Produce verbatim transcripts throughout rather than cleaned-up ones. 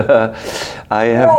I have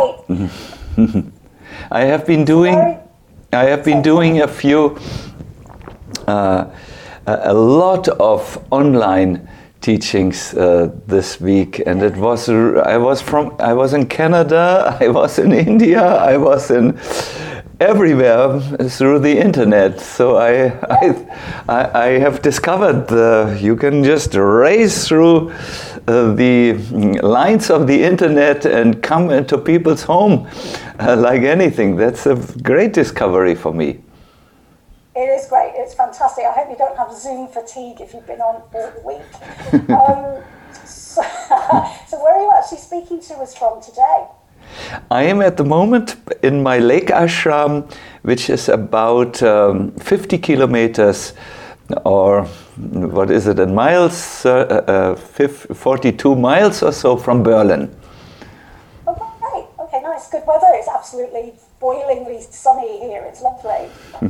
I have been doing I have been doing a few uh, a a lot of online teachings uh, this week, and it was I was from I was in Canada, I was in India, I was in everywhere through the internet. So I I, I, I have discovered uh, you can just race through uh, the lines of the internet and come into people's home uh, like anything. That's a great discovery for me. It is great. It's fantastic. I hope you don't have Zoom fatigue if you've been on all the week. um, so, so where are you actually speaking to us from today? I am at the moment in my lake ashram, which is about um, fifty kilometers, or what is it in miles, uh, uh, forty-two miles or so from Berlin. Oh, great. Okay, nice. Good weather. It's absolutely boilingly sunny here. It's lovely.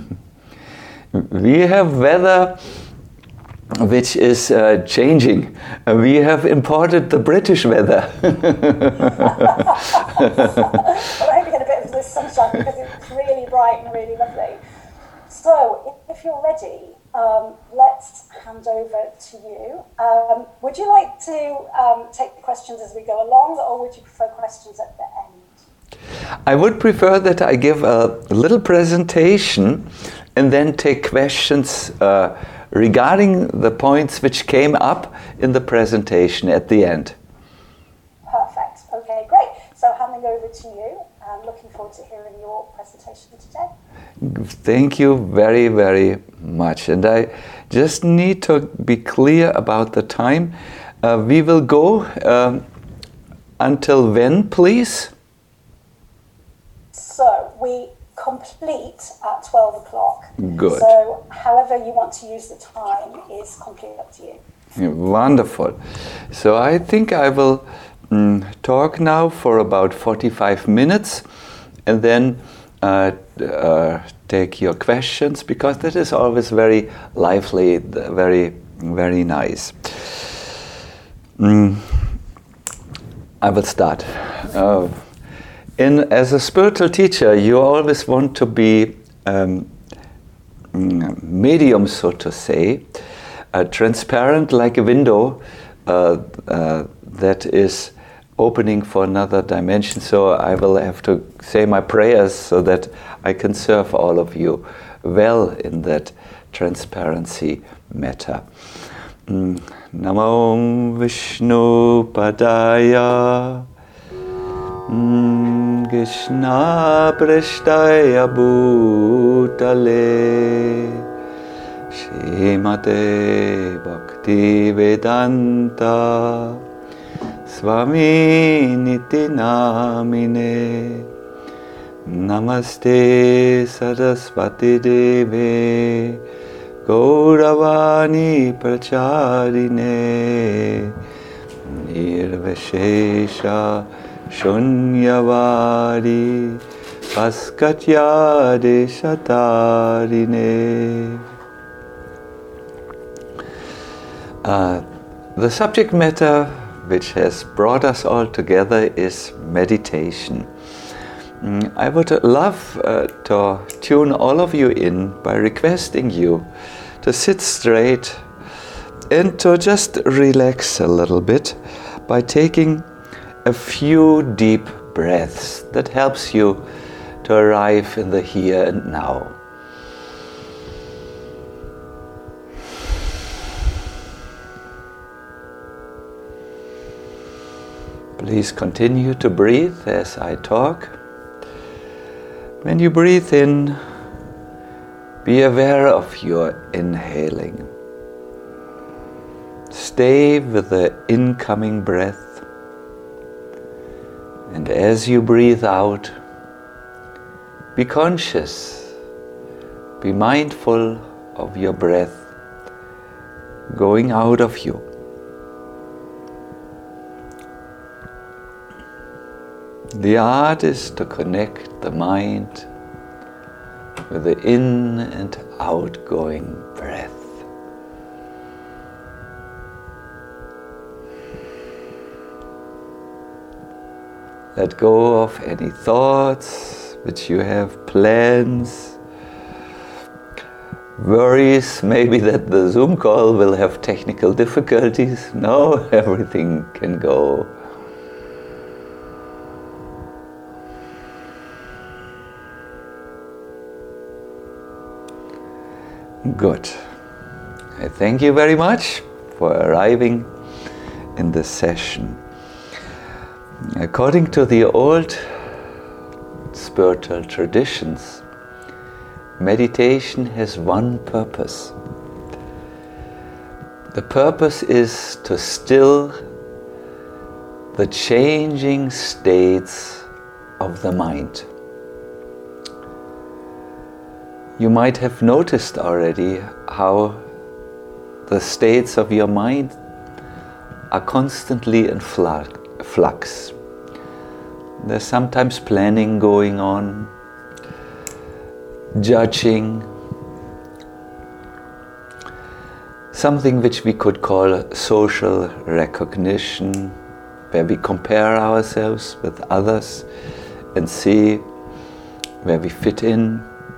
We have weather which is uh, changing. Uh, we have imported the British weather. Well, I hope you get a bit of this sunshine because it's really bright and really lovely. So, if you're ready, um, let's hand over to you. Um, would you like to um, take the questions as we go along, or would you prefer questions at the end? I would prefer that I give a little presentation and then take questions uh, regarding the points which came up in the presentation at the end. Perfect. Okay, great. So handing over to you, and looking forward to hearing your presentation today. Thank you very, very much. And I just need to be clear about the time. Uh, we will go um, until when, please? So we complete at twelve o'clock. Good. So however you want to use the time is completely up to you. Yeah, wonderful. So I think I will mm, talk now for about forty-five minutes and then uh, uh, take your questions, because that is always very lively, very, very nice. Mm, I will start. Uh, In, as a spiritual teacher, you always want to be um, medium, so to say, uh, transparent like a window uh, uh, that is opening for another dimension. So I will have to say my prayers so that I can serve all of you well in that transparency matter. Mm. Namo Vishnu Padaya Krishna Prashtaya Bhutale Shrimate Bhakti Vedanta Swami Niti Namine Namaste Saraswati Deve Gauravani Pracharine Nirvashesha Shunyavadi Paskatya Deshatarine. Uh, the subject matter which has brought us all together is meditation. Mm, I would love uh, to tune all of you in by requesting you to sit straight and to just relax a little bit by taking a few deep breaths that helps you to arrive in the here and now. Please continue to breathe as I talk. When you breathe in, be aware of your inhaling. Stay with the incoming breath. And as you breathe out, be conscious, be mindful of your breath going out of you. The art is to connect the mind with the in and outgoing breath. Let go of any thoughts which you have, plans, worries, maybe that the Zoom call will have technical difficulties. No, everything can go. Good. I thank you very much for arriving in this session. According to the old spiritual traditions, meditation has one purpose. The purpose is to still the changing states of the mind. You might have noticed already how the states of your mind are constantly in flux. There's sometimes planning going on, judging, something which we could call social recognition, where we compare ourselves with others and see where we fit in.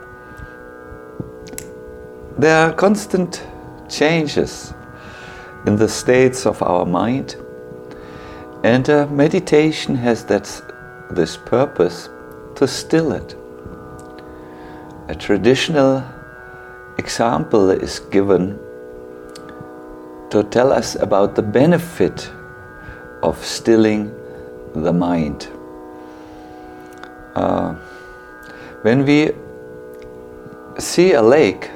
There are constant changes in the states of our mind, and uh, meditation has that this purpose to still it. A traditional example is given to tell us about the benefit of stilling the mind. Uh, when we see a lake,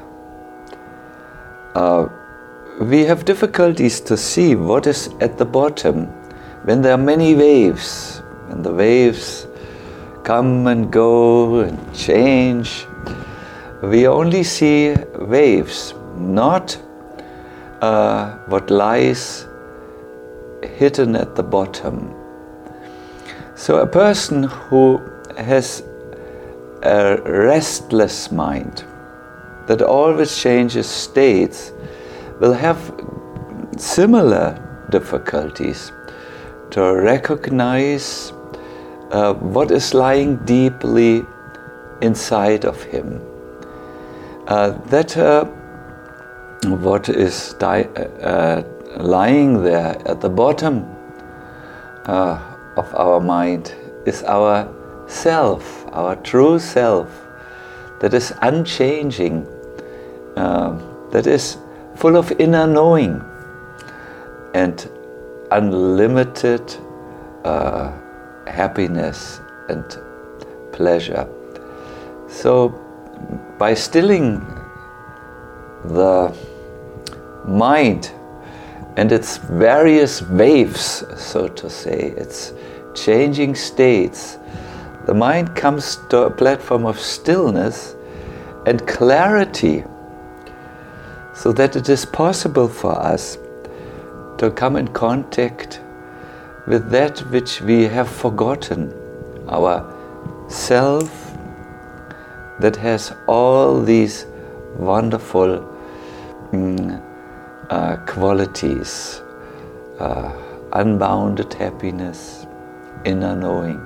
uh, we have difficulties to see what is at the bottom when there are many waves, and the waves come and go and change. We only see waves, not uh, what lies hidden at the bottom. So a person who has a restless mind that always changes states will have similar difficulties to recognize uh, what is lying deeply inside of him. Uh, that uh, what is di- uh, lying there at the bottom uh, of our mind is our self, our true self, that is unchanging, uh, that is full of inner knowing and unlimited uh, happiness and pleasure. So by stilling the mind and its various waves, so to say, its changing states, the mind comes to a platform of stillness and clarity, so that it is possible for us to come in contact with that which we have forgotten, our self that has all these wonderful mm, uh, qualities, uh, unbounded happiness, inner knowing.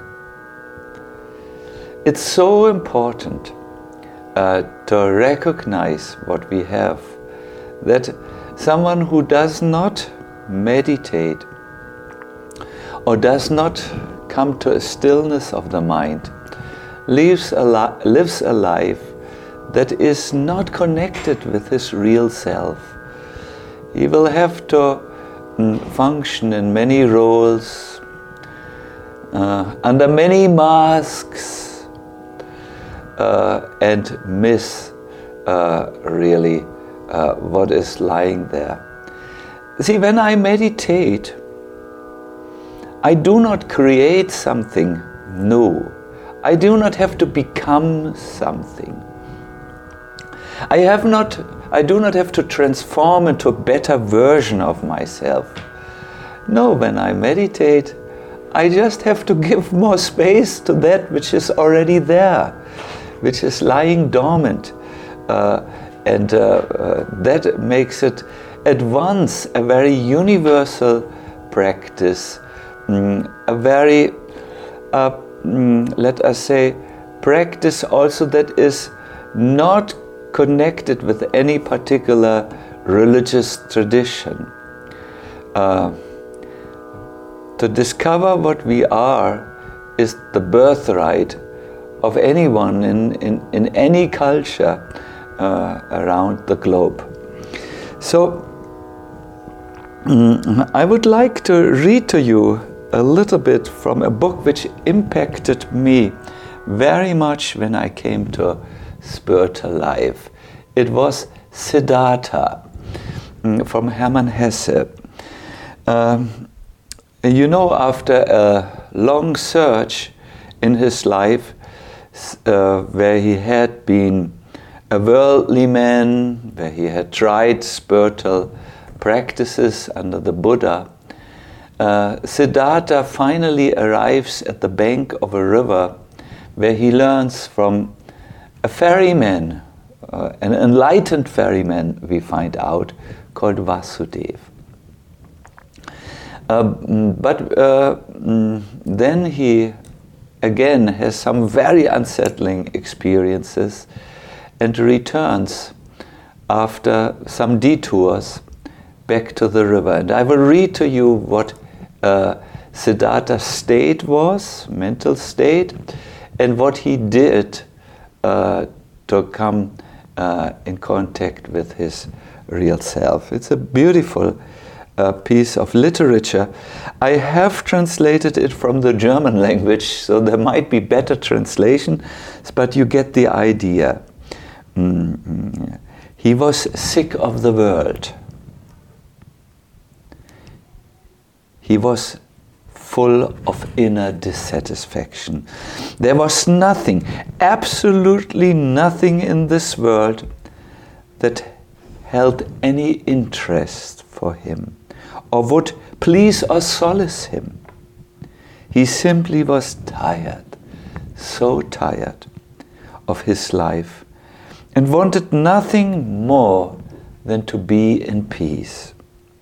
It's so important uh, to recognize what we have, that someone who does not meditate or does not come to a stillness of the mind lives a, li- lives a life that is not connected with his real self. He will have to mm, function in many roles, uh, under many masks, uh, and miss uh, really uh, what is lying there. See, when I meditate, I do not create something new. I do not have to become something. I have not, I do not have to transform into a better version of myself. No, when I meditate, I just have to give more space to that which is already there, which is lying dormant. Uh, and uh, uh, that makes it at once a very universal practice, mm, a very uh, mm, let us say, practice also that is not connected with any particular religious tradition. Uh, to discover what we are is the birthright of anyone in, in, in any culture uh, around the globe. So mm, I would like to read to you a little bit from a book which impacted me very much when I came to spiritual life. It was Siddhartha mm, from Hermann Hesse. Um, you know, after a long search in his life, uh, where he had been a worldly man, where he had tried spiritual practices under the Buddha, uh, Siddhartha finally arrives at the bank of a river where he learns from a ferryman, uh, an enlightened ferryman, we find out, called Vasudeva. Uh, but uh, then he again has some very unsettling experiences and returns after some detours back to the river. And I will read to you what uh, Siddhartha's state was, mental state, and what he did uh, to come uh, in contact with his real self. It's a beautiful uh, piece of literature. I have translated it from the German language, so there might be better translation, but you get the idea. Mm-hmm. He was sick of the world. He was full of inner dissatisfaction. There was nothing, absolutely nothing in this world that held any interest for him or would please or solace him. He simply was tired, so tired of his life, and wanted nothing more than to be in peace.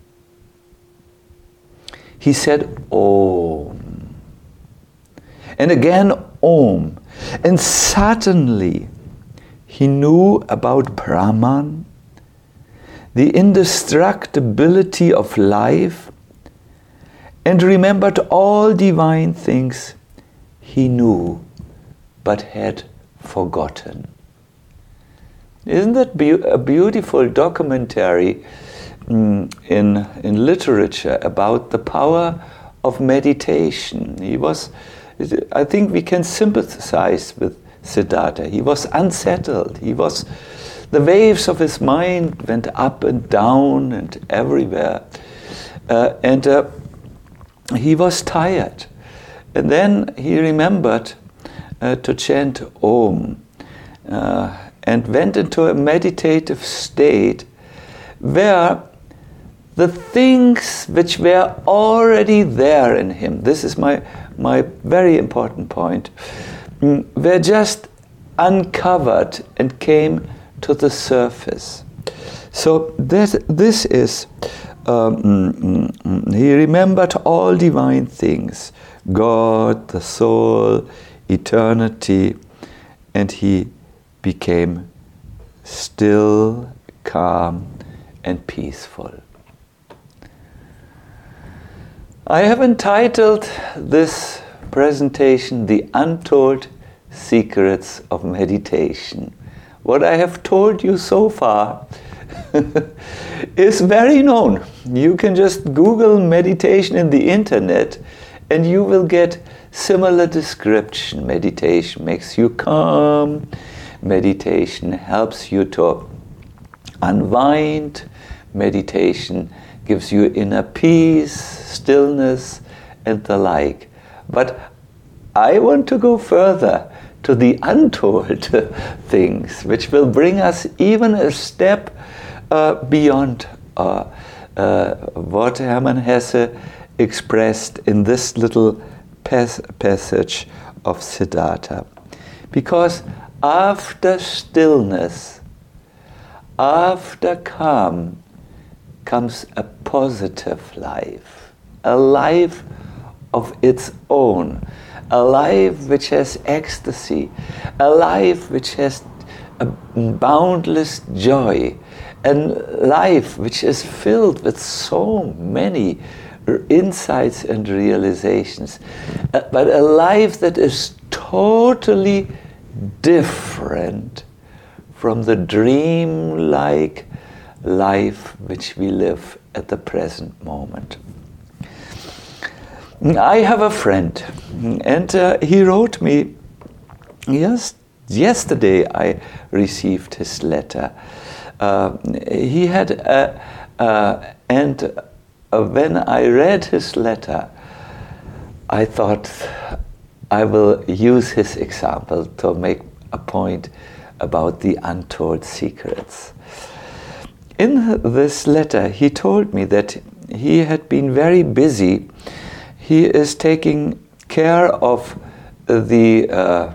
He said, Om. And again, Om. And suddenly, he knew about Brahman, the indestructibility of life, and remembered all divine things he knew but had forgotten. Isn't that be- a beautiful documentary mm, in, in literature about the power of meditation? He was, I think we can sympathize with Siddhartha. He was unsettled. He was, the waves of his mind went up and down and everywhere. Uh, and uh, he was tired. And then he remembered uh, to chant Om. Uh, and went into a meditative state where the things which were already there in him, this is my, my very important point, were just uncovered and came to the surface. So that, this is, um, he remembered all divine things, God, the soul, eternity, and he became still, calm, and peaceful. I have entitled this presentation The Untold Secrets of Meditation. What I have told you so far is very known. You can just Google meditation in the internet and you will get similar description. Meditation makes you calm. Meditation helps you to unwind. Meditation gives you inner peace, stillness, and the like. But I want to go further to the untold things, which will bring us even a step uh, beyond uh, uh, what Hermann Hesse expressed in this little pas- passage of Siddhartha. Because after stillness, after calm, comes a positive life, a life of its own, a life which has ecstasy, a life which has a boundless joy, and life which is filled with so many insights and realizations, uh, but a life that is totally different from the dream-like life which we live at the present moment. I have a friend, and uh, he wrote me, yes, yesterday I received his letter. Uh, he had, uh, uh, and uh, when I read his letter, I thought I will use his example to make a point about the untold secrets. In this letter, he told me that he had been very busy. He is taking care of the uh,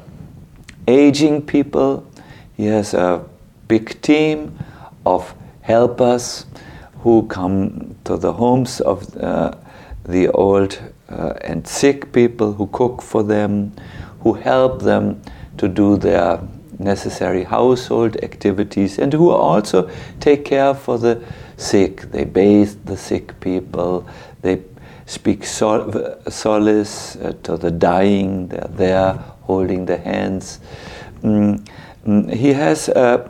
aging people. He has a big team of helpers who come to the homes of uh, the old uh, and sick people, who cook for them, who help them to do their necessary household activities, and who also take care for the sick. They bathe the sick people, they speak sol- solace uh, to the dying, they're there holding the hands. Mm, mm, he has uh,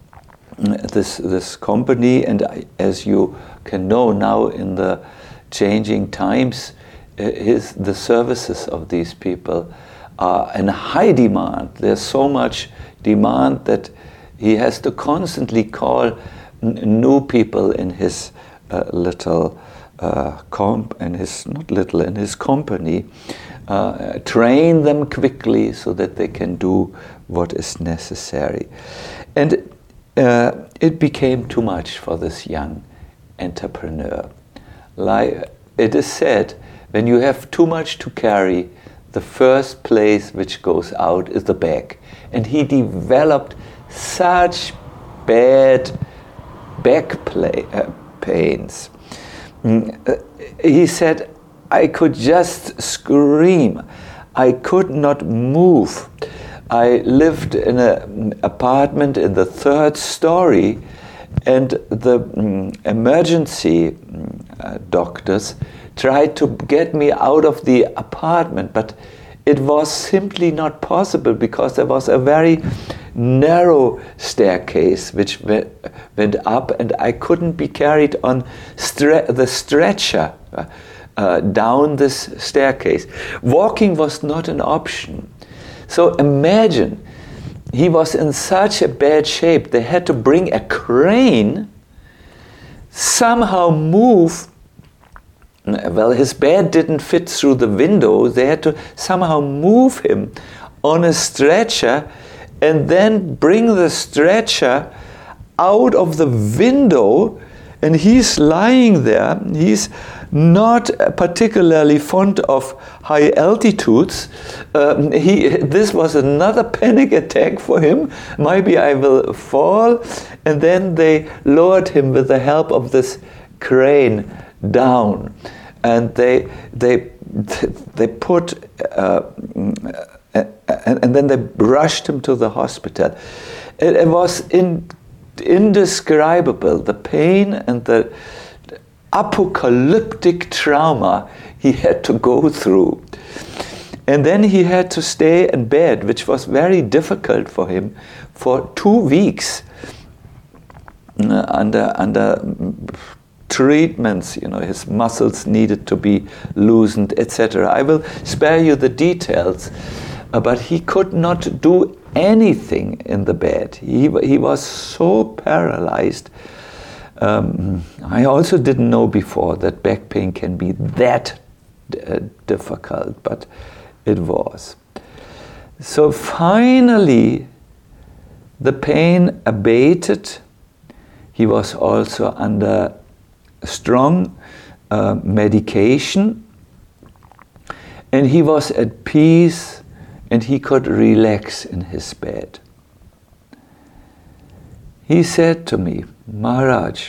this, this company, and I, as you can know now in the changing times, uh, his, the services of these people are in high demand. There's so much demand that he has to constantly call n- new people in his uh, little uh, comp, in his not little in his company, uh, train them quickly so that they can do what is necessary, and uh, it became too much for this young entrepreneur. Like it is said, when you have too much to carry, the first place which goes out is the back. And he developed such bad back play, uh, pains. Mm, uh, he said, I could just scream. I could not move. I lived in an apartment in the third story, and the mm, emergency mm, uh, doctors tried to get me out of the apartment, but it was simply not possible because there was a very narrow staircase which went, went up, and I couldn't be carried on stre- the stretcher uh, uh, down this staircase. Walking was not an option. So imagine, he was in such a bad shape, they had to bring a crane, somehow move. Well, his bed didn't fit through the window. They had to somehow move him on a stretcher and then bring the stretcher out of the window, and he's lying there. He's not particularly fond of high altitudes. Um, he, this was another panic attack for him. Maybe I will fall. And then they lowered him with the help of this crane down, and they they they put uh, and, and then they rushed him to the hospital. It, it was in, indescribable, the pain and the apocalyptic trauma he had to go through. And then he had to stay in bed, which was very difficult for him, for two weeks uh, under under treatments. You know, his muscles needed to be loosened, et cetera. I will spare you the details, uh, but he could not do anything in the bed. He he was so paralyzed. Um, I also didn't know before that back pain can be that uh, difficult, but it was. So finally, the pain abated. He was under under strong uh, medication, and he was at peace, and he could relax in his bed. He said to me, Maharaj,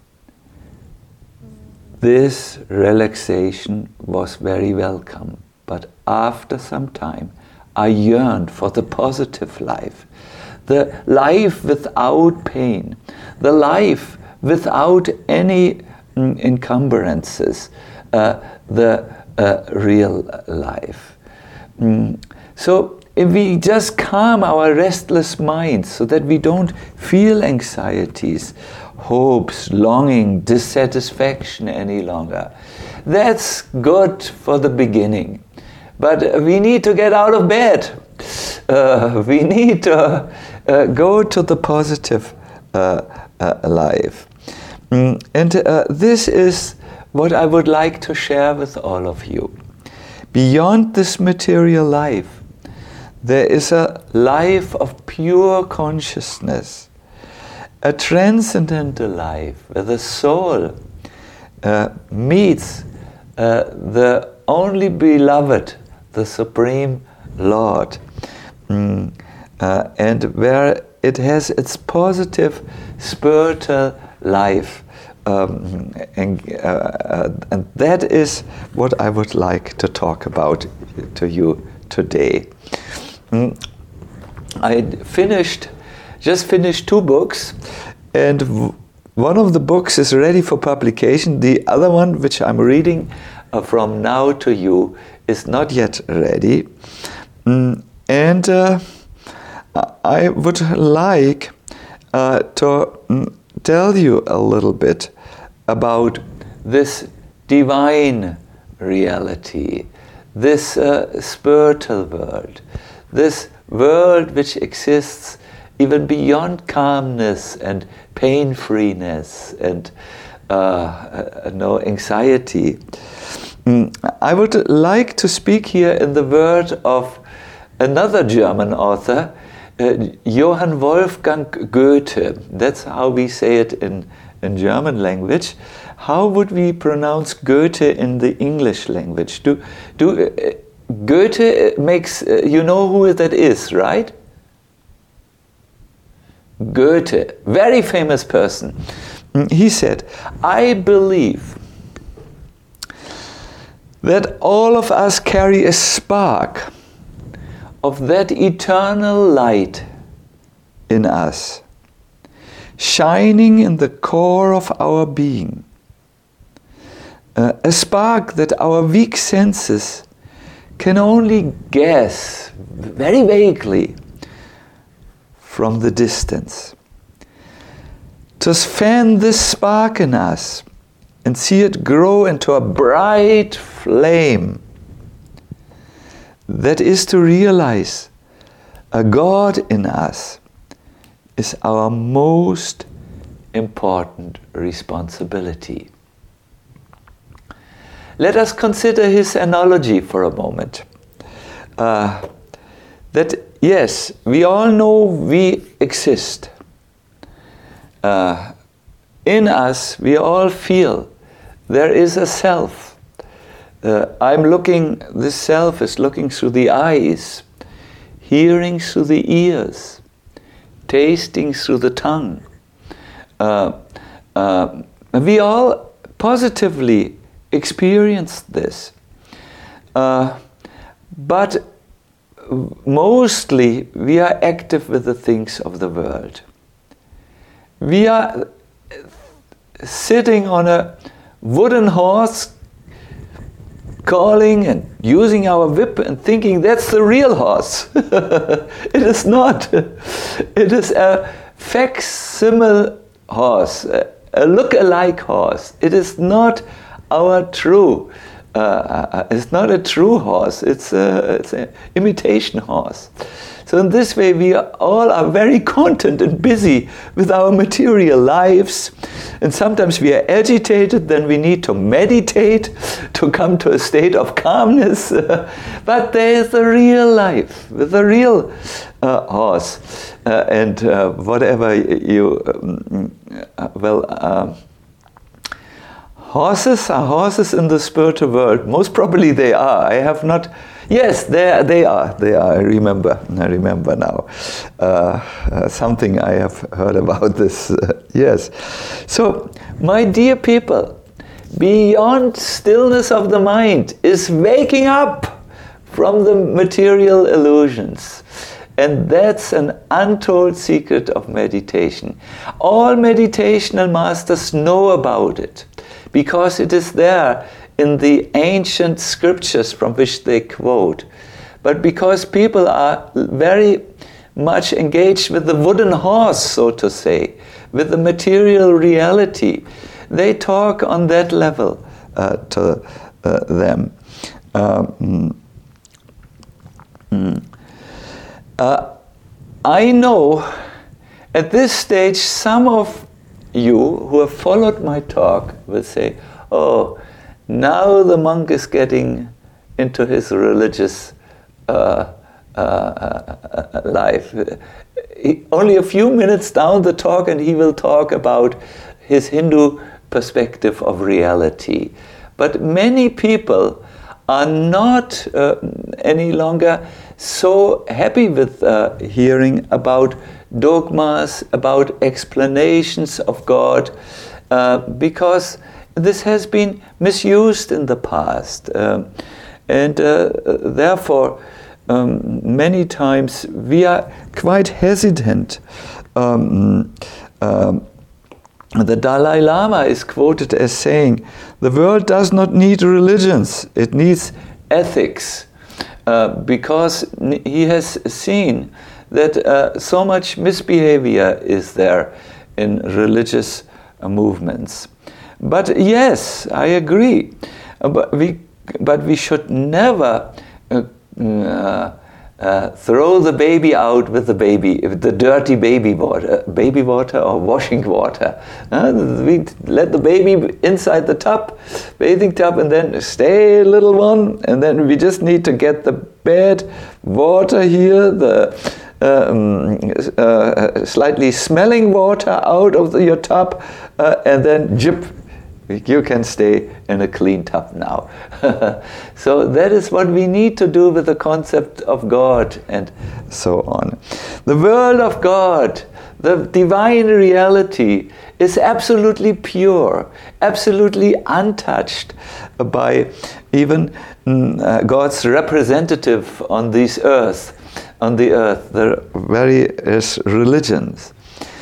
this relaxation was very welcome, but after some time I yearned for the positive life, the life without pain, the life without any mm, encumbrances, uh, the uh, real life. Mm. So if we just calm our restless minds so that we don't feel anxieties, hopes, longing, dissatisfaction any longer, that's good for the beginning. But we need to get out of bed. Uh, we need to uh, go to the positive uh, uh, life. Mm, and uh, this is what I would like to share with all of you. Beyond this material life, there is a life of pure consciousness, a transcendental life where the soul uh, meets uh, the only beloved, the Supreme Lord, mm, uh, and where it has its positive spiritual life. Um, and, uh, uh, and that is what I would like to talk about to you today. Mm. I finished, just finished two books, and w- one of the books is ready for publication. The other one, which I'm reading uh, from now to you, is not yet ready. Mm. And uh, I would like uh, to mm, tell you a little bit about this divine reality, this uh, spiritual world, this world which exists even beyond calmness and pain-freeness and uh, uh, no anxiety. Mm, I would like to speak here in the word of another German author, uh, Johann Wolfgang Goethe. That's how we say it in, in German language. How would we pronounce Goethe in the English language? Do, do uh, Goethe makes, uh, you know who that is, right? Goethe, very famous person. He said, I believe that all of us carry a spark of that eternal light in us, shining in the core of our being. Uh, a spark that our weak senses can only guess very vaguely from the distance. To fan this spark in us and see it grow into a bright flame, that is to realize a God in us, is our most important responsibility. Let us consider his analogy for a moment. Uh, that yes, we all know we exist. Uh, in us, we all feel there is a self. Uh, I'm looking, this self is looking through the eyes, hearing through the ears, tasting through the tongue. Uh, uh, we all positively experience this. Uh, but mostly we are active with the things of the world. We are sitting on a wooden horse, calling and using our whip and thinking that's the real horse. It is not. It is a facsimile horse, a look-alike horse. It is not our true. Uh, it's not a true horse. It's a, it's an imitation horse. So in this way, we are, all are very content and busy with our material lives. And sometimes we are agitated, then we need to meditate to come to a state of calmness. But there is a real life with a real uh, horse. Uh, and uh, whatever you, um, uh, well, uh, horses are horses in the spiritual world. Most probably they are. I have not... Yes, they, they are. They are. I remember. I remember now. Uh, uh, something I have heard about this. Uh, yes. So, my dear people, beyond stillness of the mind is waking up. from the material illusions. And that's an untold secret of meditation. All meditational masters know about it, because it is there in the ancient scriptures from which they quote. But because people are very much engaged with the wooden horse, so to say, with the material reality, they talk on that level uh, to uh, them. Um, mm, uh, I know at this stage some of you who have followed my talk will say, oh, now the monk is getting into his religious uh, uh, uh, life. He, only a few minutes down the talk and he will talk about his Hindu perspective of reality. But many people are not uh, any longer so happy with uh, hearing about dogmas, about explanations of God, uh, because this has been misused in the past. Um, and uh, therefore, um, many times we are quite hesitant. Um, um, the Dalai Lama is quoted as saying, the world does not need religions, it needs ethics. Uh, because he has seen that uh, so much misbehavior is there in religious uh, movements. But yes, I agree. Uh, but we, but we should never uh, uh, uh, throw the baby out with the baby, the dirty baby water, baby water or washing water. Uh, we let the baby inside the tub, bathing tub, and then stay, little one, and then we just need to get the bad water here, the um, uh, slightly smelling water out of the, your tub, uh, and then jip, you can stay in a clean tub now. So that is what we need to do with the concept of God and so on. The world of God, the divine reality, is absolutely pure, absolutely untouched by even uh, God's representative on this earth, on the earth, the various religions.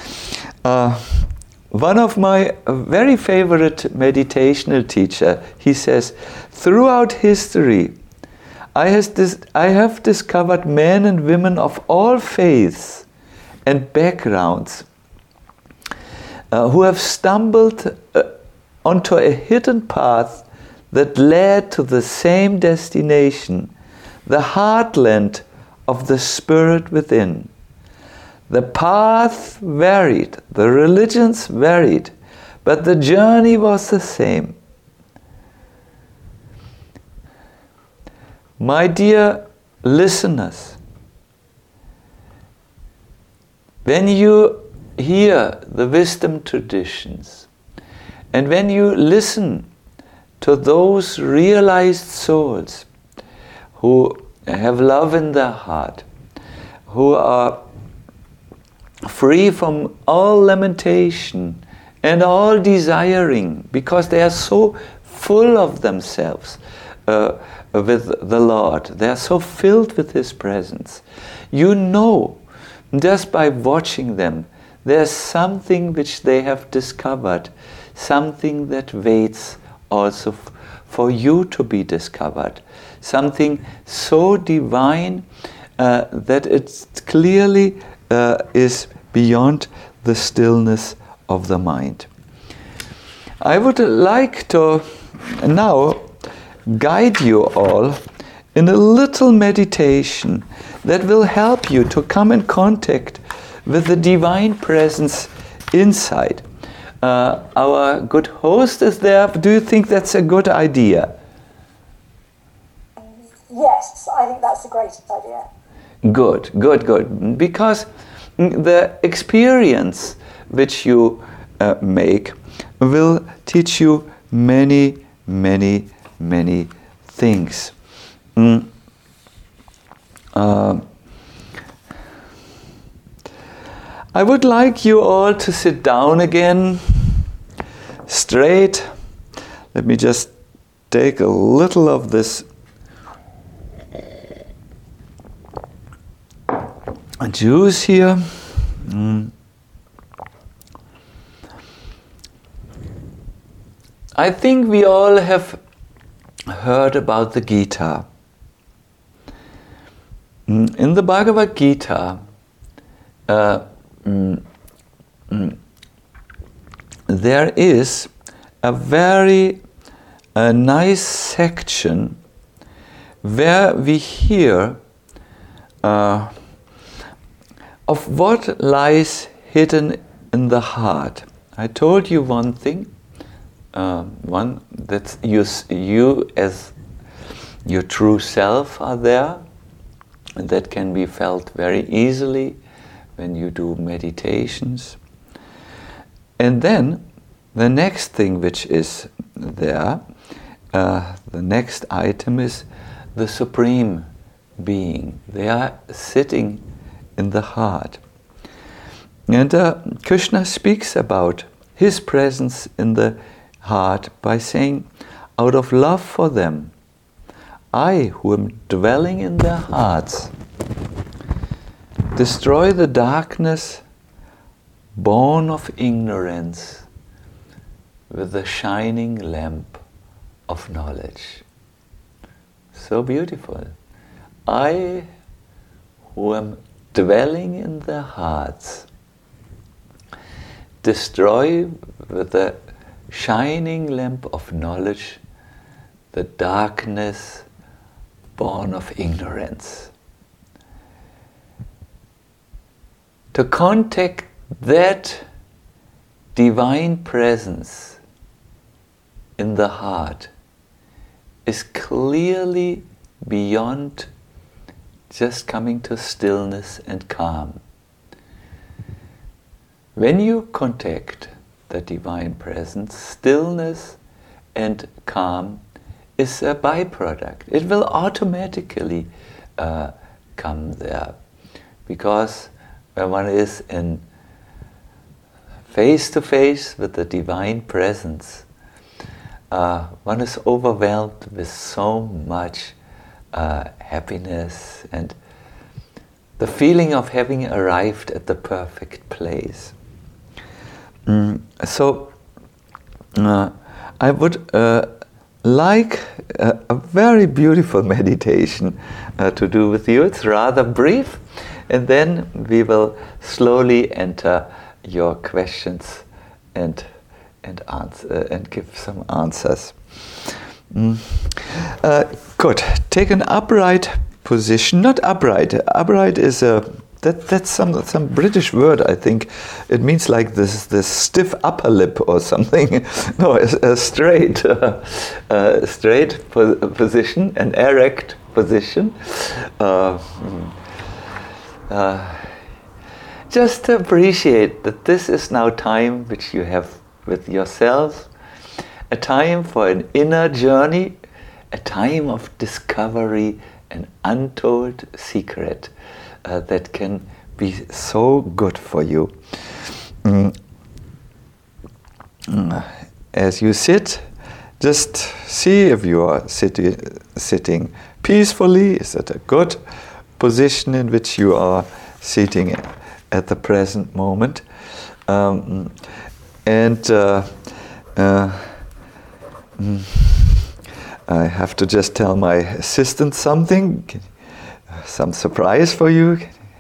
Uh, One of my very favorite meditational teacher, he says, throughout history, I, has dis- I have discovered men and women of all faiths and backgrounds uh, who have stumbled uh, onto a hidden path that led to the same destination, the heartland of the spirit within. The path varied, the religions varied, but the journey was the same. My dear listeners, when you hear the wisdom traditions, and when you listen to those realized souls who have love in their heart, who are free from all lamentation and all desiring, because they are so full of themselves uh, with the Lord. They are so filled with His presence. You know, just by watching them, there's something which they have discovered, something that waits also f- for you to be discovered, something so divine uh, that it's clearly Uh, is beyond the stillness of the mind. I would like to now guide you all in a little meditation that will help you to come in contact with the divine presence inside. Uh, our good host is there. Do you think that's a good idea? Yes, I think that's a great idea. Good, good, good. Because the experience which you uh, make will teach you many, many, many things. Mm. Uh, I would like you all to sit down again, straight. Let me just take a little of this Jews here. Mm. I think we all have heard about the Gita. Mm. In the Bhagavad Gita, uh, mm, mm, there is a very a nice section where we hear uh, of what lies hidden in the heart. I told you one thing, uh, one that you, you as your true self are there, and that can be felt very easily when you do meditations. And then the next thing which is there, uh, the next item is the Supreme Being. They are sitting in the heart. And uh, Krishna speaks about his presence in the heart by saying, out of love for them, I, who am dwelling in their hearts, destroy the darkness born of ignorance with the shining lamp of knowledge. So beautiful. I, who am dwelling in their hearts, destroy with the shining lamp of knowledge the darkness born of ignorance. To contact that divine presence in the heart is clearly beyond just coming to stillness and calm. When you contact the divine presence, stillness and calm is a byproduct. It will automatically uh, come there, because when one is in face to face with the divine presence, uh, one is overwhelmed with so much uh, happiness and the feeling of having arrived at the perfect place. Mm, so uh, I would uh, like a, a very beautiful meditation uh, to do with you. It's rather brief, and then we will slowly enter your questions and and answer uh, and give some answers. Mm. Uh, good. Take an upright position. Not upright. Upright is a that that's some some British word. I think it means like this this stiff upper lip or something. No, a, a straight uh, uh, straight po- position, an erect position. Uh, uh, just appreciate that this is now time which you have with yourself, a time for an inner journey, a time of discovery, an untold secret uh, that can be so good for you. Mm. As you sit, just see if you are sit- sitting peacefully. Is that a good position in which you are sitting at the present moment? Um, and uh, uh, mm, I have to just tell my assistant something, some surprise for you.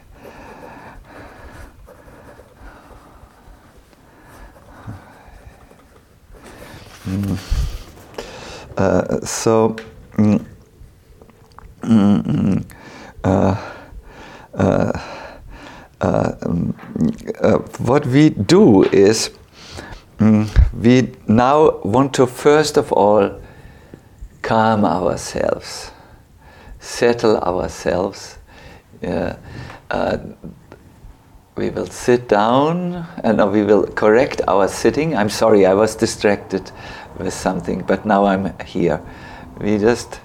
Mm. Uh, so, mm, mm, mm, uh, uh, uh, um, uh, what we do is mm, we now want to first of all calm ourselves, settle ourselves. Uh, uh, we will sit down and uh, we will correct our sitting. I'm sorry, I was distracted with something, but now I'm here. We just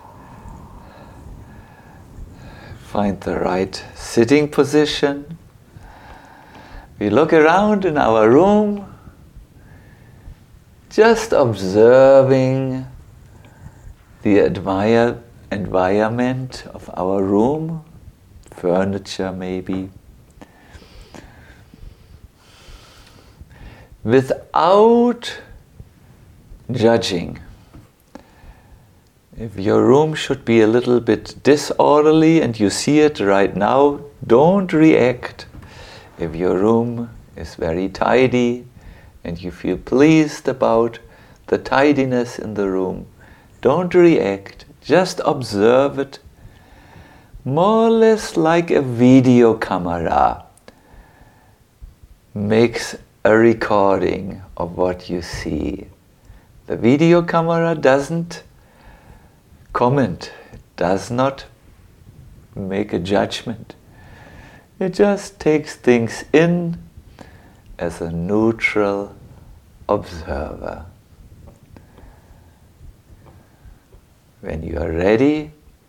find the right sitting position. We look around in our room, just observing the admire, environment of our room, furniture maybe, without judging. If your room should be a little bit disorderly and you see it right now, don't react. If your room is very tidy and you feel pleased about the tidiness in the room, don't react. Just observe it, more or less like a video camera makes a recording of what you see. The video camera doesn't comment, it does not make a judgment. It just takes things in as a neutral observer. When you are ready,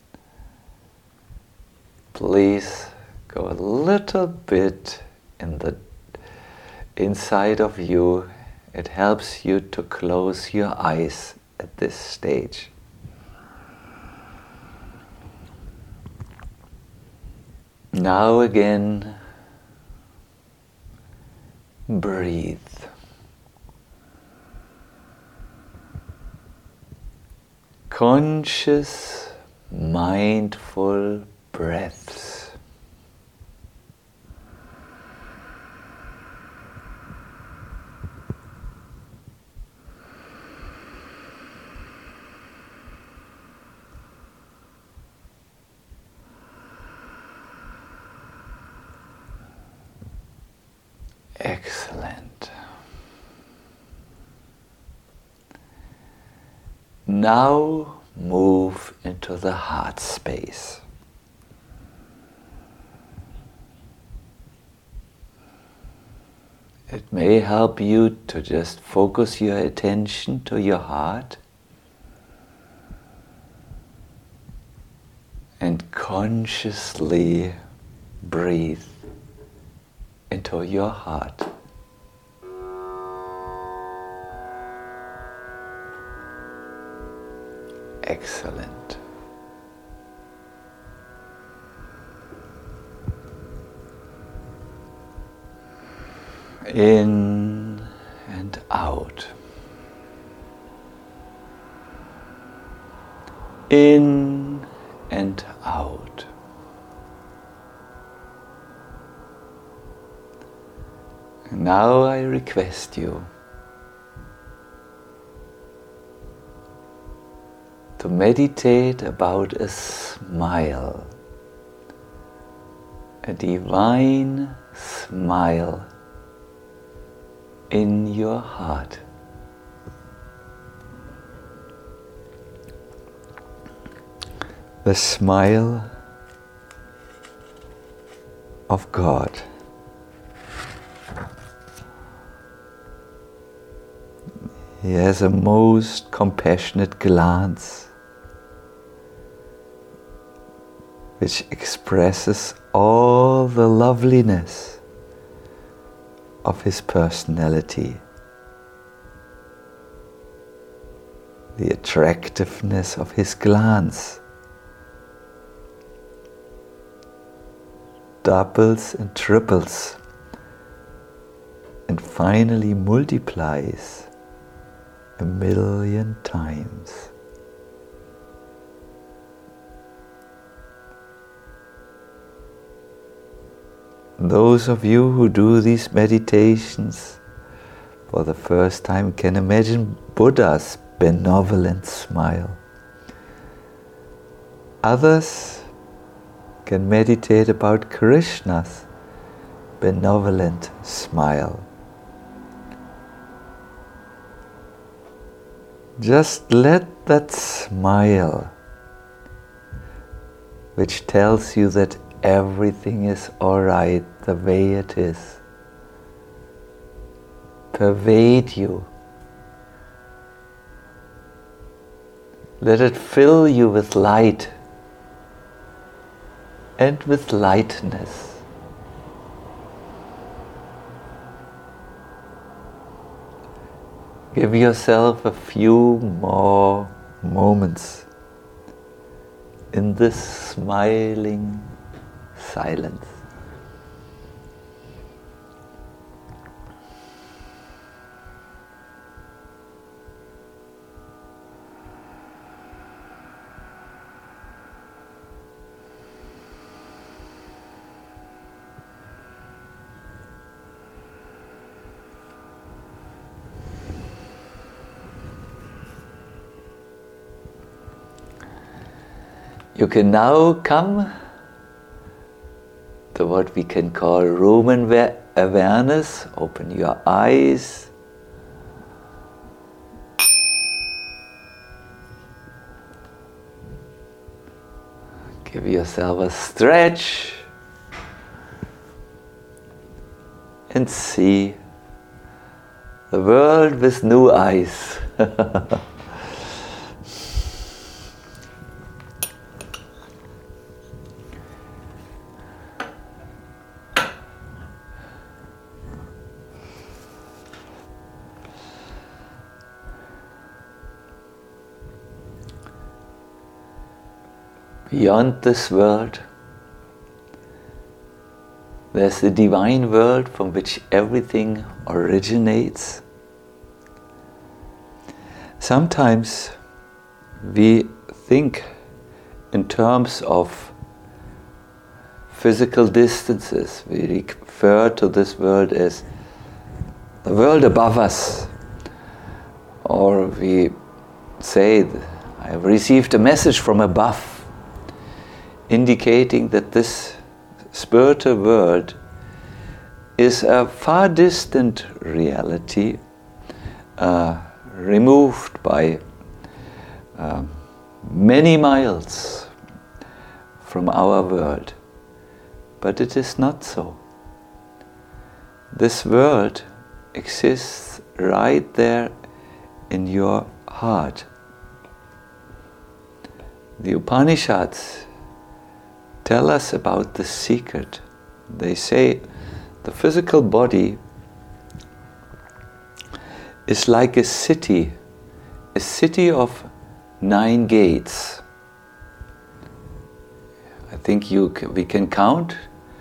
please go a little bit in the inside of you. It helps you to close your eyes at this stage. Now again, breathe. Conscious, mindful breaths. Excellent. Now move into the heart space. It may help you to just focus your attention to your heart and consciously breathe into your heart. Excellent. In and out. In and out. And now I request you to meditate about a smile, a divine smile in your heart. The smile of God. He has a most compassionate glance which expresses all the loveliness of his personality, the attractiveness of his glance doubles and triples and finally multiplies a million times. Those of you who do these meditations for the first time can imagine Buddha's benevolent smile. Others can meditate about Krishna's benevolent smile. Just let that smile, which tells you that everything is all right the way it is, pervade you. Let it fill you with light and with lightness. Give yourself a few more moments in this smiling silence. You can now come to what we can call room awareness. Open your eyes. Give yourself a stretch and see the world with new eyes. Beyond this world, there's the divine world from which everything originates. Sometimes we think in terms of physical distances. We refer to this world as the world above us. Or we say, I have received a message from above, indicating that this spiritual world is a far distant reality, uh, removed by uh, many miles from our world. But it is not so. This world exists right there in your heart. The Upanishads tell us about the secret. They say the physical body is like a city, a city of nine gates. I think you can, we can count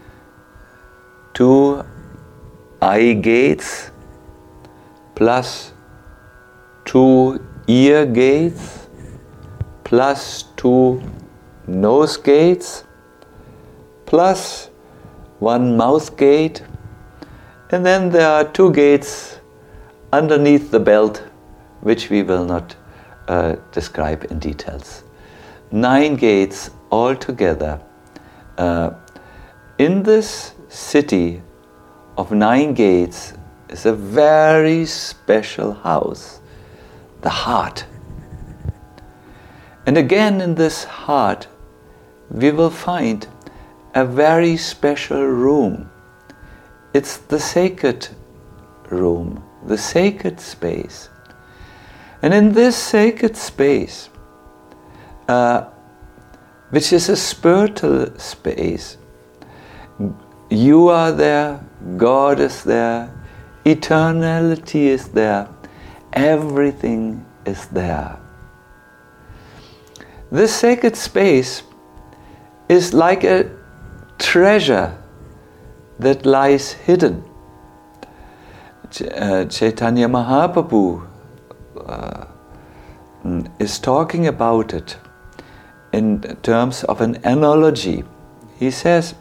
two eye gates plus two ear gates plus two nose gates plus one mouth gate, and then there are two gates underneath the belt, which we will not uh, describe in details. Nine gates altogether. Uh, in this city of nine gates is a very special house, the heart. And again in this heart we will find a very special room. It's the sacred room, the sacred space. And in this sacred space, uh, which is a spiritual space, you are there, God is there, eternality is there, everything is there. This sacred space is like a treasure that lies hidden. Ch- uh, Chaitanya Mahaprabhu uh, is talking about it in terms of an analogy. He says,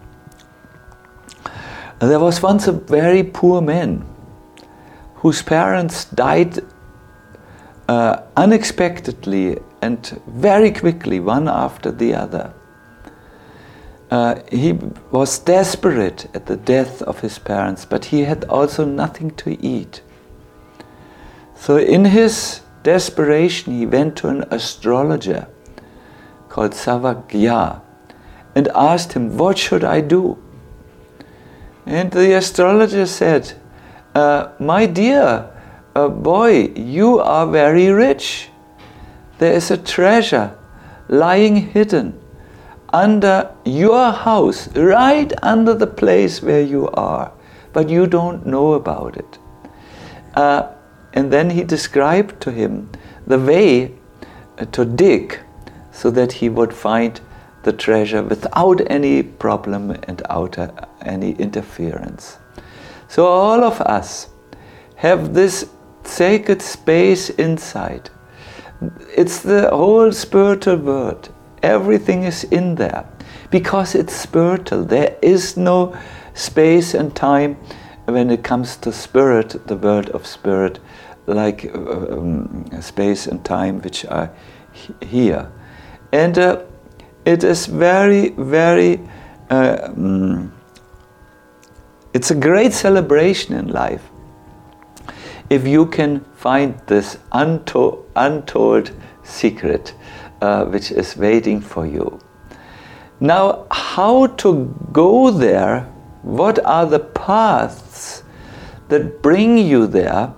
there was once a very poor man whose parents died uh, unexpectedly and very quickly, one after the other. Uh, he was desperate at the death of his parents, but he had also nothing to eat. So in his desperation, he went to an astrologer called Savagya and asked him, what should I do? And the astrologer said, uh, my dear uh, boy, you are very rich. There is a treasure lying hidden under your house, right under the place where you are, but you don't know about it. Uh, and then he described to him the way uh, to dig so that he would find the treasure without any problem and without uh, any interference. So all of us have this sacred space inside. It's the whole spiritual world. Everything is in there because it's spiritual. There is no space and time when it comes to spirit, the world of spirit, like um, space and time which are he- here. And uh, it is very, very, uh, mm, it's a great celebration in life if you can find this unto- untold secret uh, which is waiting for you. Now, how to go there, what are the paths that bring you there,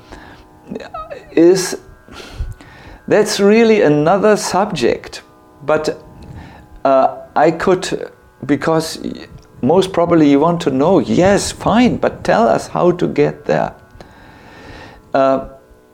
is, that's really another subject. But uh, I could, because most probably you want to know, yes, fine, but tell us how to get there. Uh,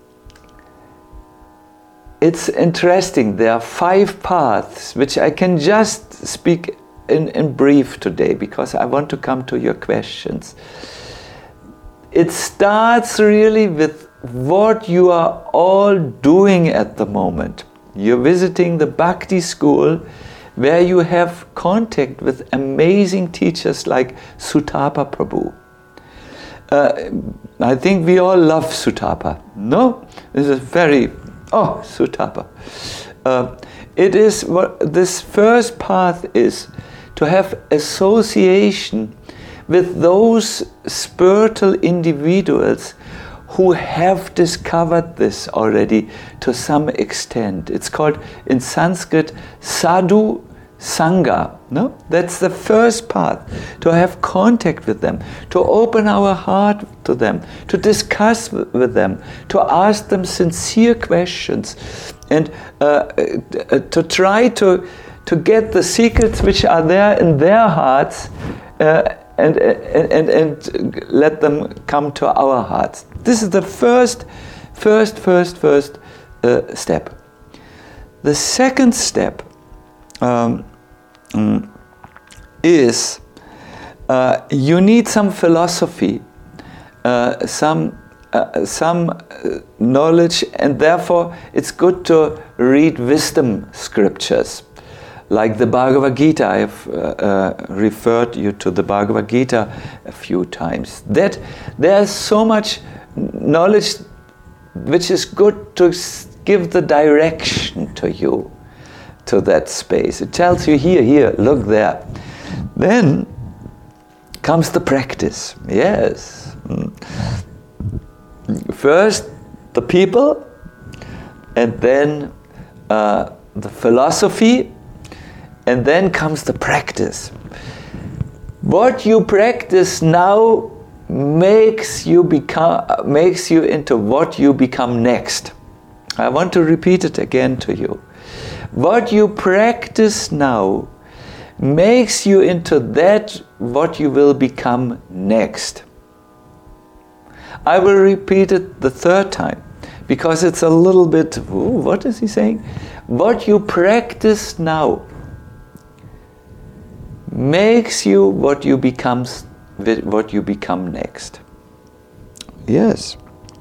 it's interesting, there are five paths which I can just speak in, in brief today because I want to come to your questions. It starts really with what you are all doing at the moment. You're visiting the Bhakti school where you have contact with amazing teachers like Sutapa Prabhu. Uh, I think we all love Sutapa. No? This is very, oh, Sutapa. Uh, it is, what this first path is to have association with those spiritual individuals who have discovered this already to some extent. It's called in Sanskrit Sadhu Sangha. No? That's the first path, to have contact with them, to open our heart to them, to discuss with them, to ask them sincere questions, and uh, to try to, to get the secrets which are there in their hearts uh, and, and, and, and let them come to our hearts. This is the first, first, first, first uh, step. The second step um, um, is uh, you need some philosophy, uh, some uh, some uh, knowledge, and therefore it's good to read wisdom scriptures, like the Bhagavad Gita. I have uh, uh, referred you to the Bhagavad Gita a few times. That there's so much knowledge which is good to give the direction to you, to that space. It tells you here, here, look there. Then comes the practice. Yes. First the people, and then uh, the philosophy, and then comes the practice. What you practice now makes you become makes you into what you become next. I want to repeat it again to you. What you practice now makes you into that what you will become next. I will repeat it the third time because it's a little bit, ooh, what is he saying? What you practice now makes you what you become what you become next. Yes.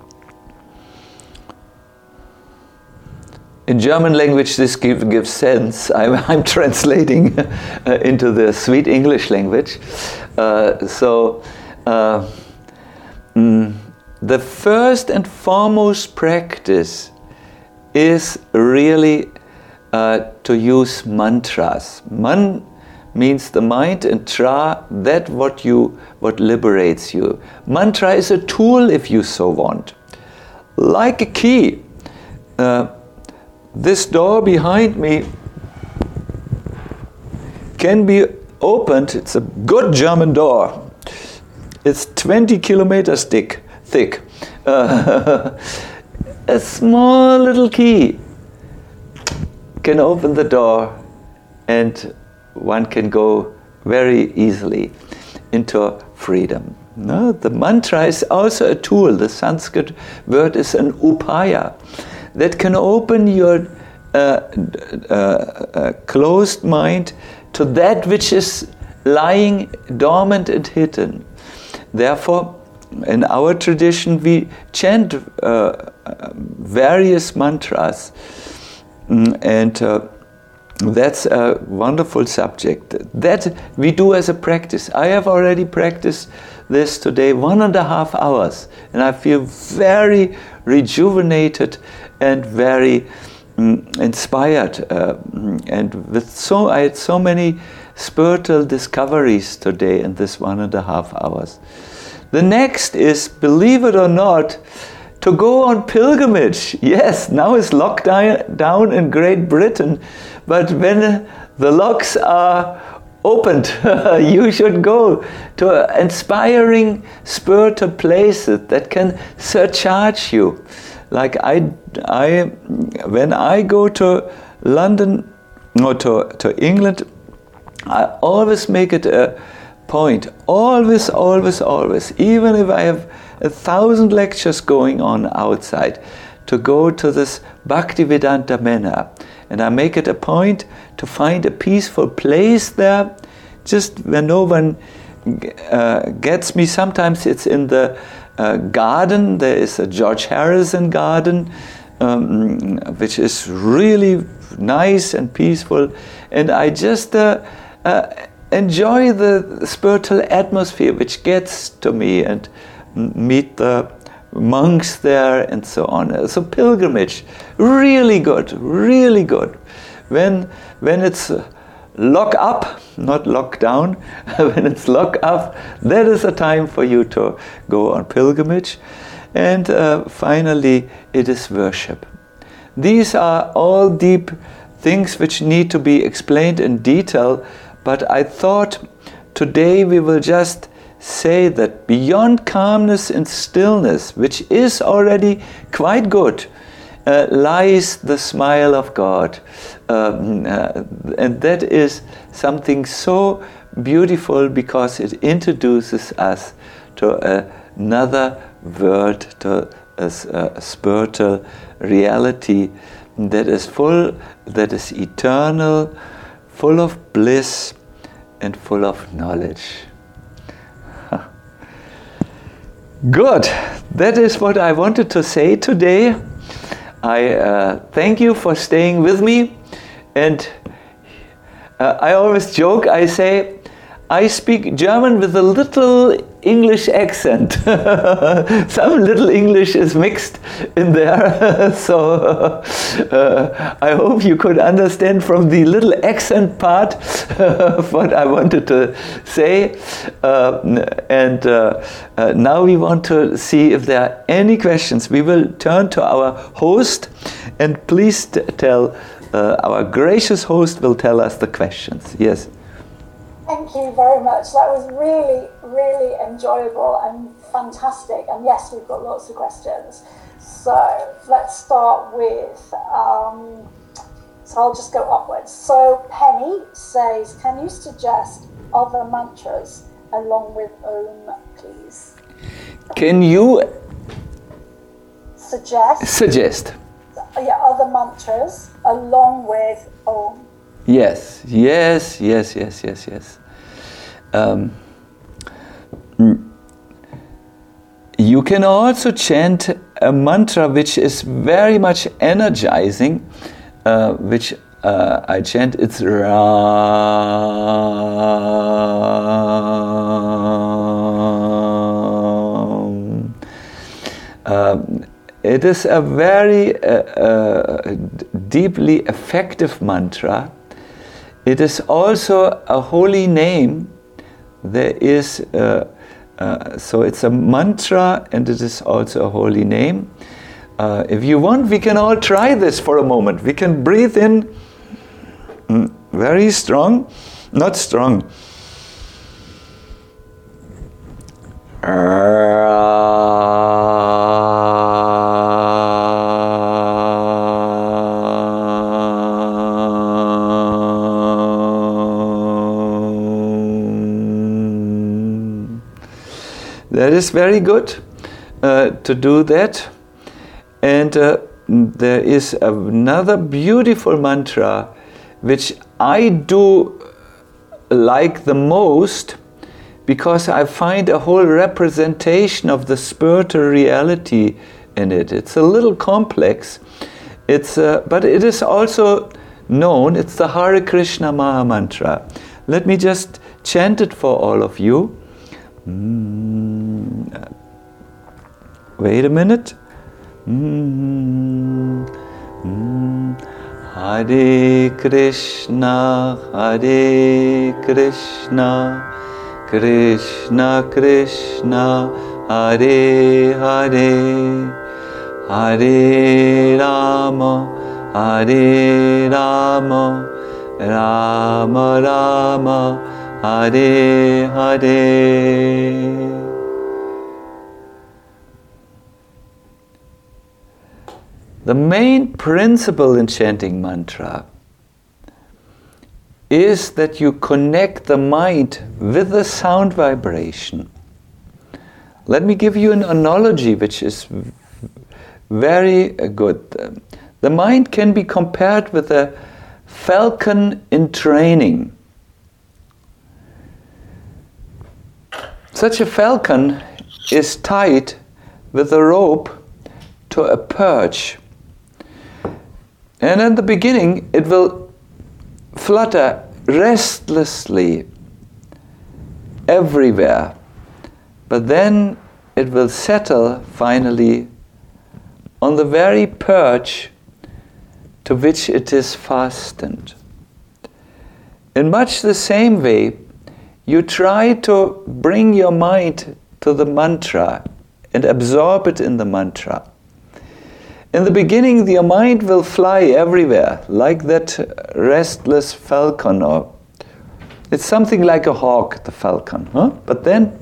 In German language this give, gives sense. I'm, I'm translating uh, into the sweet English language. Uh, so uh, mm, the first and foremost practice is really uh, to use mantras. Man means the mind, and tra, that what you what liberates you. Mantra is a tool, if you so want, like a key. Uh, this door behind me can be opened. It's a good German door. It's twenty kilometers thick. thick. Uh, a small little key can open the door, and one can go very easily into freedom. No? The mantra is also a tool. The Sanskrit word is an upaya that can open your uh, uh, uh, closed mind to that which is lying dormant and hidden. Therefore, in our tradition, we chant uh, various mantras, and uh, that's a wonderful subject. That we do as a practice. I have already practiced this today one and a half hours, and I feel very rejuvenated and very mm, inspired, uh, and with so I had so many spiritual discoveries today in this one and a half hours. The next is, believe it or not, to go on pilgrimage. Yes, now it's locked down in Great Britain, but when the locks are opened, you should go to inspiring spiritual places that can surcharge you. Like I, I, when I go to London or to, to England, I always make it a point, always, always, always, even if I have a thousand lectures going on outside, to go to this Bhaktivedanta Manor. And I make it a point to find a peaceful place there, just where no one uh, gets me. Sometimes it's in the uh, garden. There is a George Harrison garden, um, which is really nice and peaceful. And I just uh, uh, enjoy the spiritual atmosphere which gets to me, and meet the monks there and so on. So pilgrimage, really good, really good. When when it's uh, lock up, not lock down, when it's lock up, that is a time for you to go on pilgrimage. And uh, finally, it is worship. These are all deep things which need to be explained in detail, but I thought today we will just say that beyond calmness and stillness, which is already quite good, uh, lies the smile of God. Um, uh, and that is something so beautiful, because it introduces us to uh, another world, to a, a spiritual reality that is full, that is eternal, full of bliss and full of knowledge. Good. That is what I wanted to say today. I uh, thank you for staying with me. And uh, I always joke, I say, I speak German with a little English accent. Some little English is mixed in there. So uh, I hope you could understand from the little accent part what I wanted to say. Uh, and uh, uh, now we want to see if there are any questions. We will turn to our host, and please t- tell, uh, our gracious host will tell us the questions. Yes. Thank you very much. That was really, really enjoyable and fantastic. And yes, we've got lots of questions. So let's start with, um, so I'll just go upwards. So Penny says, can you suggest other mantras along with Om, please? Can you suggest? Suggest. Yeah, other mantras along with Om. Yes, yes, yes, yes, yes, yes. Um, you can also chant a mantra which is very much energizing, uh, which uh, I chant. It's Ram. Um, it is a very uh, uh, deeply effective mantra. It is also a holy name. There is, uh, uh, so it's a mantra, and it is also a holy name. Uh, if you want, we can all try this for a moment. We can breathe in mm, very strong, not strong. That is very good uh, to do that. And uh, there is another beautiful mantra which I do like the most, because I find a whole representation of the spiritual reality in it. It's a little complex, it's uh, but it is also known. It's the Hare Krishna Maha Mantra. Let me just chant it for all of you. Mm. Wait a minute. Mm. Mm. Hare Krishna, Hare Krishna, Krishna Krishna, Hare Hare, Hare Rama, Hare Rama, Rama Rama, Hare Hare. The main principle in chanting mantra is that you connect the mind with the sound vibration. Let me give you an analogy which is very good. The mind can be compared with a falcon in training. Such a falcon is tied with a rope to a perch. And in the beginning, it will flutter restlessly everywhere. But then it will settle finally on the very perch to which it is fastened. In much the same way, you try to bring your mind to the mantra and absorb it in the mantra. In the beginning, your mind will fly everywhere, like that restless falcon, or it's something like a hawk, the falcon. Huh? But then,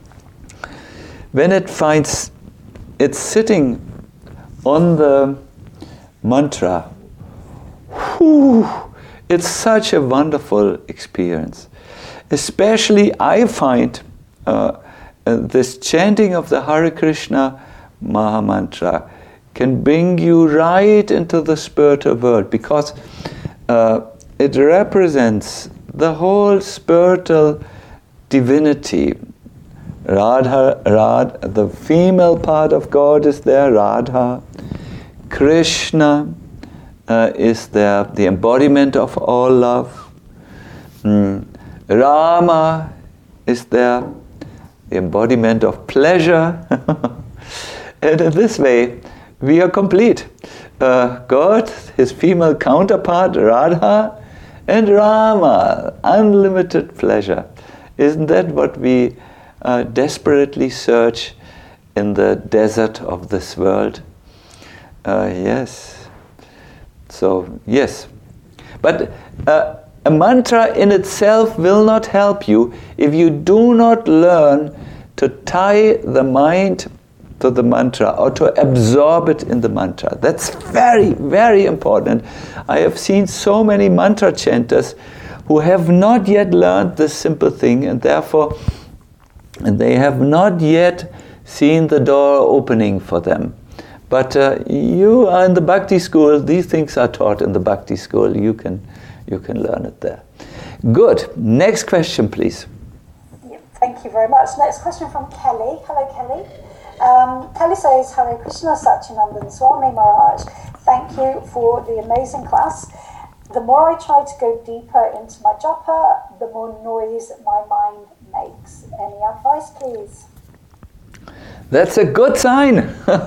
when it finds it's sitting on the mantra, whew, it's such a wonderful experience. Especially, I find uh, uh, this chanting of the Hare Krishna Maha Mantra can bring you right into the spiritual world, because uh, it represents the whole spiritual divinity. Radha, Radha, the female part of God is there, Radha. Krishna uh, is there, the embodiment of all love. Mm. Rama is there, the embodiment of pleasure. And in this way, we are complete. Uh, God, his female counterpart, Radha, and Rama, unlimited pleasure. Isn't that what we uh, desperately search in the desert of this world? Uh, yes. So, yes. But uh, a mantra in itself will not help you if you do not learn to tie the mind to the mantra, or to absorb it in the mantra. That's very, very important. I have seen so many mantra chanters who have not yet learned this simple thing, and therefore and they have not yet seen the door opening for them. But uh, you are in the Bhakti school, these things are taught in the Bhakti school, you can, you can learn it there. Good. Next question, please. Yeah, thank you very much. Next question from Kelly. Hello, Kelly. Um, Kelly says, Hare Krishna Satyanandan Swami Maharaj, thank you for the amazing class. The more I try to go deeper into my japa, the more noise my mind makes. Any advice, please? That's a good sign.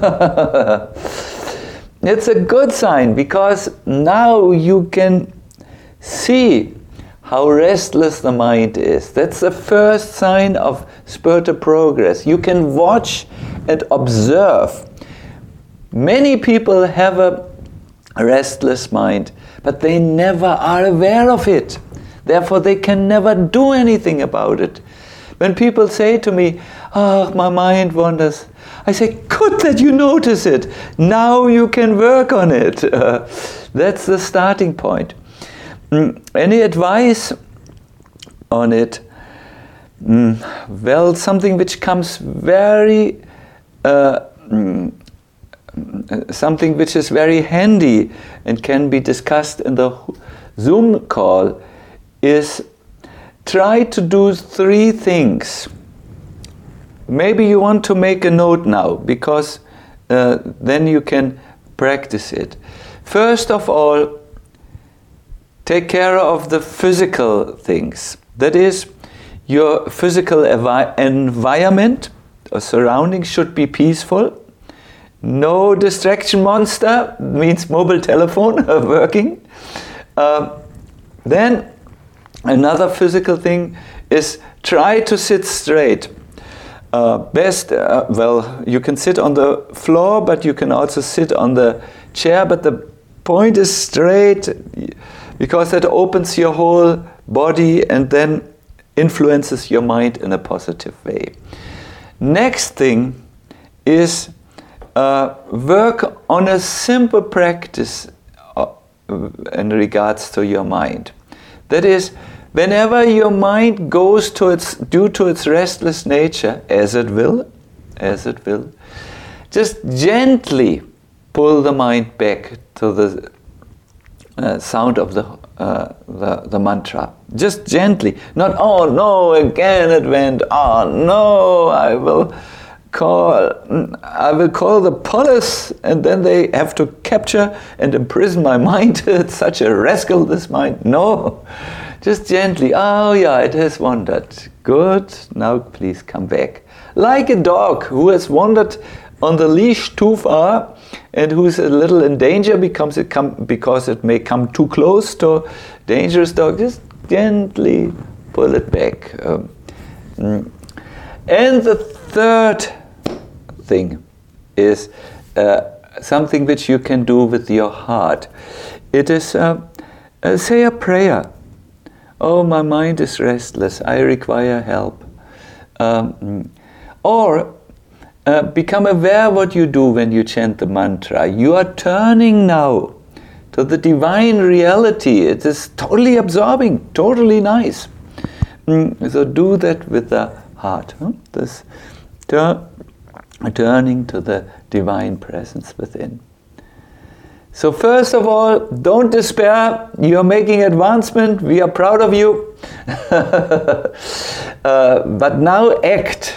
It's a good sign, because now you can see how restless the mind is. That's the first sign of spiritual progress. You can watch and observe. Many people have a restless mind, but they never are aware of it. Therefore, they can never do anything about it. When people say to me, "Oh, my mind wanders," I say, "Good that you notice it. Now you can work on it." Uh, that's the starting point. Mm, any advice on it? Mm, well, something which comes very, uh, mm, something which is very handy and can be discussed in the Zoom call is try to do three things. Maybe you want to make a note now, because uh, then you can practice it. First of all, take care of the physical things. That is, your physical envi- environment or surroundings should be peaceful, no distraction monster, means mobile telephone working. Uh, then another physical thing is try to sit straight. Uh, best, uh, well, you can sit on the floor, but you can also sit on the chair, but the point is straight, because that opens your whole body and then influences your mind in a positive way. Next thing is uh, work on a simple practice uh, in regards to your mind. That is, whenever your mind goes to its, due to its restless nature, as it will, as it will, just gently pull the mind back to the uh, sound of the, uh, the the mantra. Just gently, not oh no, again it went. Oh no, I will call. I will call the police, and then they have to capture and imprison my mind. It's such a rascal, this mind. No. Just gently, oh yeah, it has wandered. Good, now please come back. Like a dog who has wandered on the leash too far and who's a little in danger becomes it come, because it may come too close to a dangerous dog, just gently pull it back. Um, and the third thing is uh, something which you can do with your heart. It is, uh, uh, say a prayer. Oh, my mind is restless, I require help. Um, or uh, become aware what you do when you chant the mantra. You are turning now to the divine reality. It is totally absorbing, totally nice. Mm, so do that with the heart. Huh? This tur- turning to the divine presence within. So first of all, don't despair. You are making advancement. We are proud of you. uh, but now act.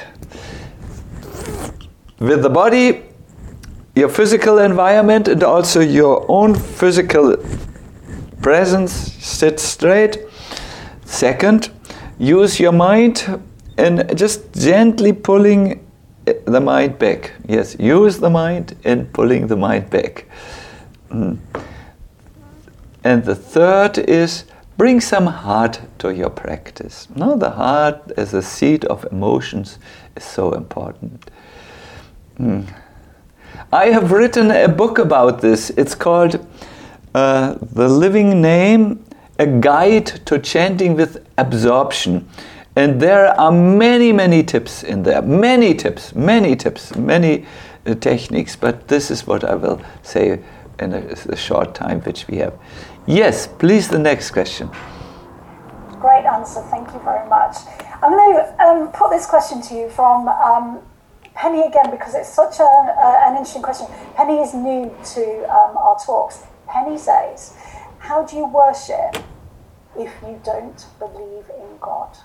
With the body, your physical environment, and also your own physical presence, sit straight. Second, use your mind and just gently pulling the mind back. Yes, use the mind in pulling the mind back. Mm. And the third is bring some heart to your practice. Now, the heart as a seat of emotions is so important. Mm. I have written a book about this. It's called uh, The Living Name, A Guide to Chanting with Absorption. And there are many, many tips in there. Many tips, many tips, many uh, techniques. But this is what I will say in a, a short time which we have. Yes, please, the next question. Great answer, thank you very much. I'm going to um, put this question to you from um, Penny again, because it's such a, a, an interesting question. Penny is new to um, our talks. Penny says, how do you worship if you don't believe in God?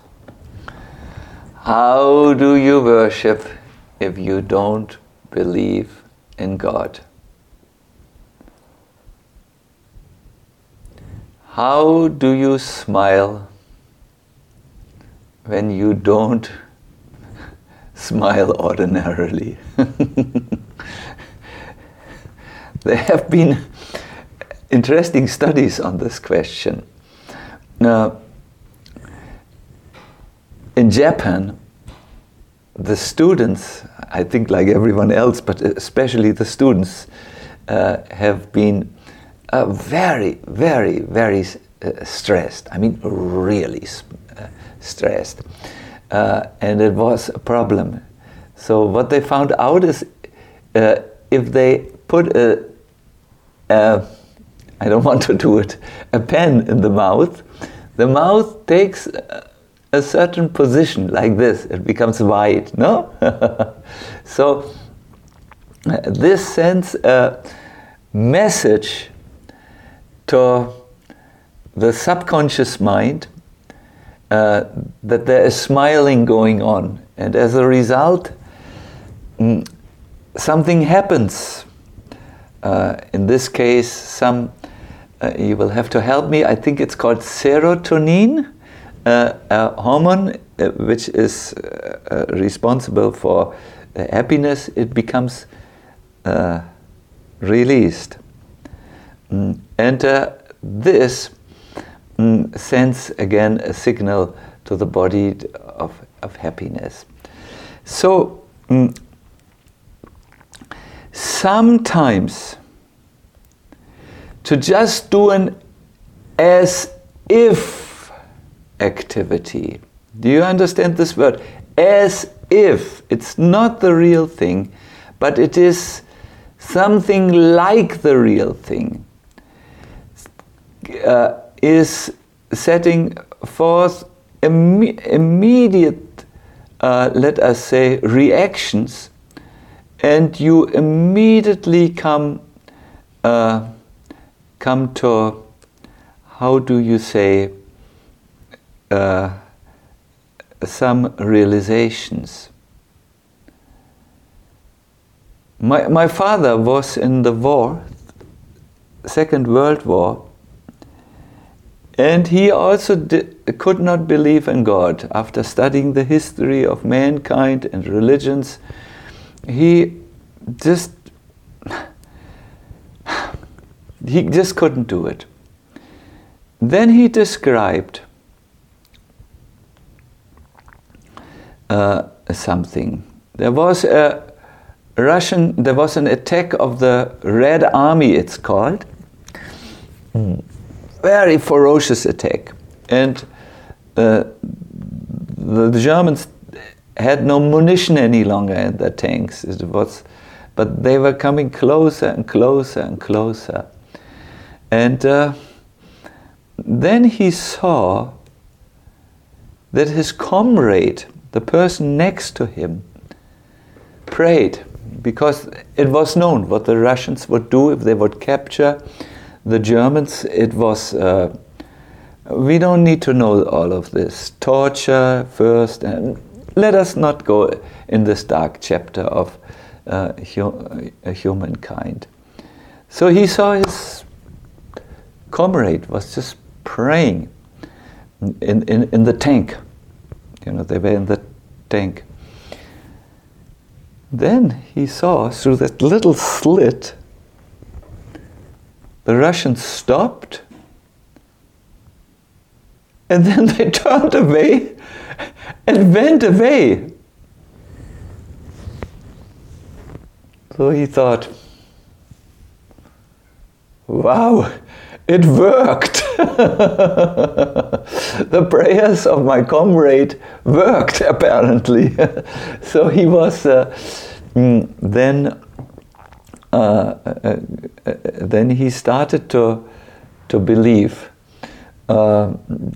How do you worship if you don't believe in God? How do you smile when you don't smile ordinarily? There have been interesting studies on this question. Now, in Japan, the students, I think like everyone else, but especially the students, uh, have been uh, very, very, very uh, stressed. I mean, really uh, stressed. Uh, and it was a problem. So what they found out is uh, if they put a, a, I don't want to do it, a pen in the mouth, the mouth takes a, a certain position like this. It becomes wide, no? So uh, this sends a message to the subconscious mind uh, that there is smiling going on, and as a result mm, something happens. Uh, in this case, some uh, you will have to help me. I think it's called serotonin, uh, a hormone uh, which is uh, uh, responsible for uh, happiness. It becomes uh, released. Mm, and uh, this mm, sends again a signal to the body of, of happiness. So, mm, sometimes to just do an as if activity. Do you understand this word? As if. It's not the real thing, but it is something like the real thing. Uh, is setting forth imme- immediate, uh, let us say, reactions, and you immediately come uh, come to, how do you say, uh, some realizations. My my father was in the war, Second World War, and he also did, could not believe in God. After studying the history of mankind and religions, he just he just couldn't do it. Then he described uh, something. There was a Russian, there was an attack of the Red Army, it's called. Mm. Very ferocious attack. And uh, the, the Germans had no munition any longer in their tanks. It was, but they were coming closer and closer and closer. And uh, then he saw that his comrade, the person next to him, prayed, because it was known what the Russians would do if they would capture the Germans. It was, uh, we don't need to know all of this. Torture first, and let us not go in this dark chapter of uh, hu- uh, humankind. So he saw his comrade was just praying in, in, in the tank. You know, they were in the tank. Then he saw through that little slit, the Russians stopped, and then they turned away and went away. So he thought, wow, it worked. The prayers of my comrade worked, apparently. So he was uh, mm, then uh, uh, uh, then he started to to believe uh,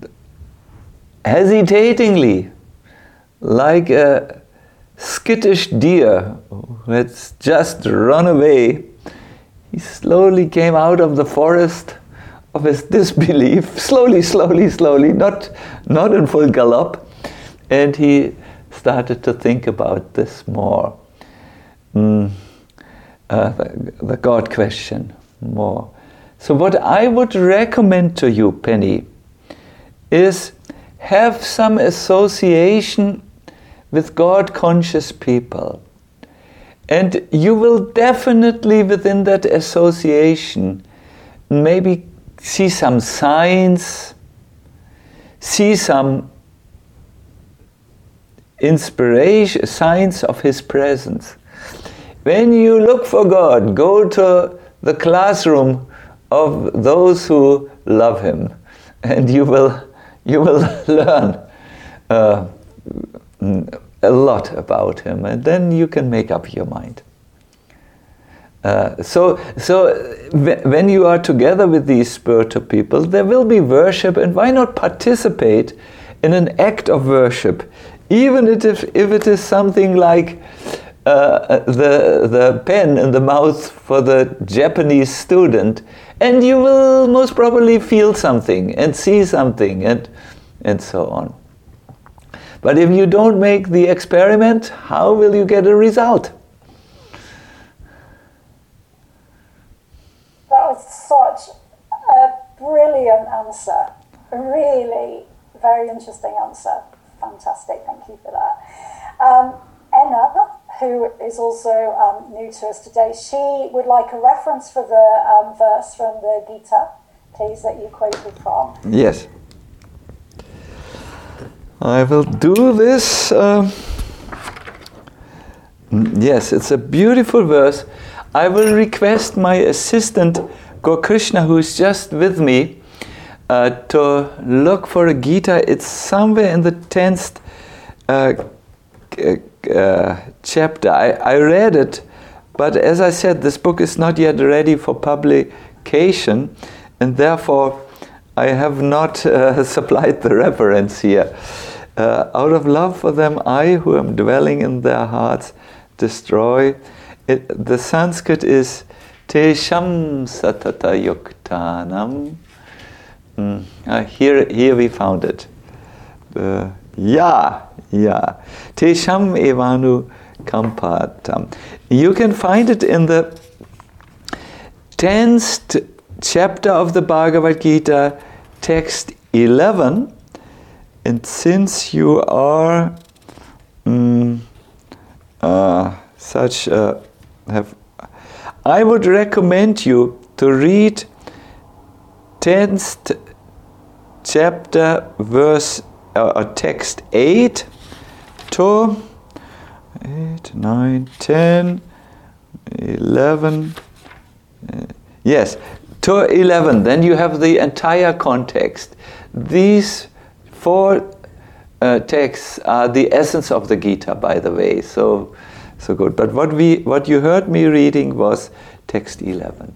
hesitatingly, like a skittish deer who had just run away. He slowly came out of the forest of his disbelief, slowly, slowly, slowly, not, not in full gallop, and he started to think about this more, mm, uh, the, the God question more. So what I would recommend to you, Penny, is have some association with God-conscious people. And you will definitely, within that association, maybe see some signs, see some inspiration, signs of His presence. When you look for God, go to the classroom of those who love Him, and you will you will learn uh, a lot about Him, and then you can make up your mind. Uh, so, so when you are together with these spiritual people, there will be worship, and why not participate in an act of worship, even if, if it is something like uh, the the pen in the mouth for the Japanese student, and you will most probably feel something and see something, and and so on. But if you don't make the experiment, how will you get a result? That was such a brilliant answer. A really very interesting answer. Fantastic, thank you for that. Um, Enna, who is also um, new to us today, she would like a reference for the um, verse from the Gita, please, that you quoted from. Yes. I will do this. Uh, yes, it's a beautiful verse. I will request my assistant, Gokrishna, who is just with me, uh, to look for a Gita. It's somewhere in the tenth uh, uh, chapter. I, I read it, but as I said, this book is not yet ready for publication, and therefore I have not uh, supplied the reference here. Uh, out of love for them, I, who am dwelling in their hearts, destroy. It, the Sanskrit is Tesham Satata Yuktanam. Mm. Uh, here, here we found it. Uh, yeah, yeah. Tesham Evanu Kampatam. You can find it in the tenth chapter of the Bhagavad Gita, text eleven. And since you are mm, uh, such a have, I would recommend you to read tenth chapter, verse uh, or text eight to eight, nine, ten, eleven. Uh, yes, to eleven. Then you have the entire context. These four uh, texts are the essence of the Gita, by the way. So, so good. But what we, what you heard me reading was text eleven.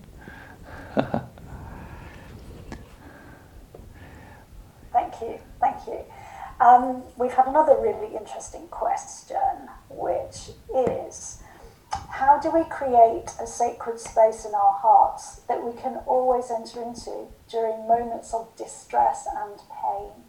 Thank you, thank you. Um, we've had another really interesting question, which is, how do we create a sacred space in our hearts that we can always enter into during moments of distress and pain?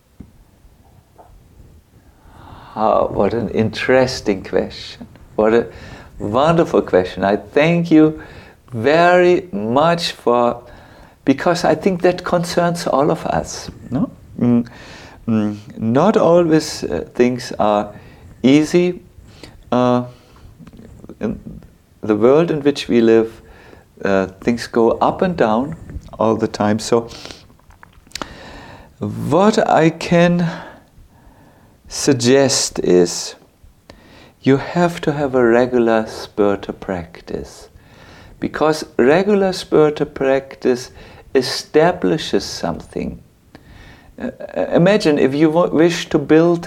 Oh, what an interesting question. What a wonderful question. I thank you very much for, because I think that concerns all of us. No? Mm, mm, not always uh, things are easy. Uh, in the world in which we live, uh, things go up and down all the time. So what I can suggest is, you have to have a regular spiritual practice, because regular spiritual practice establishes something. Uh, imagine if you w- wish to build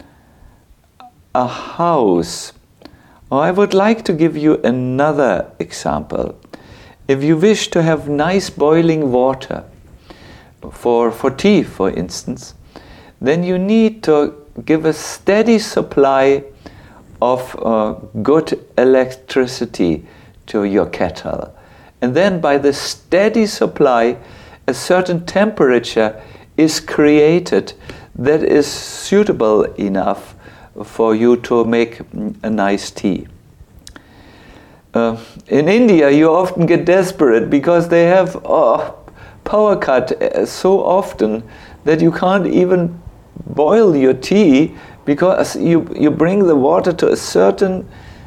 a house, or I would like to give you another example. If you wish to have nice boiling water for, for tea, for instance, then you need to give a steady supply of uh, good electricity to your kettle. And then by the steady supply, a certain temperature is created that is suitable enough for you to make a nice tea. Uh, in India, you often get desperate because they have oh, power cut so often that you can't even boil your tea, because you, you bring the water to a certain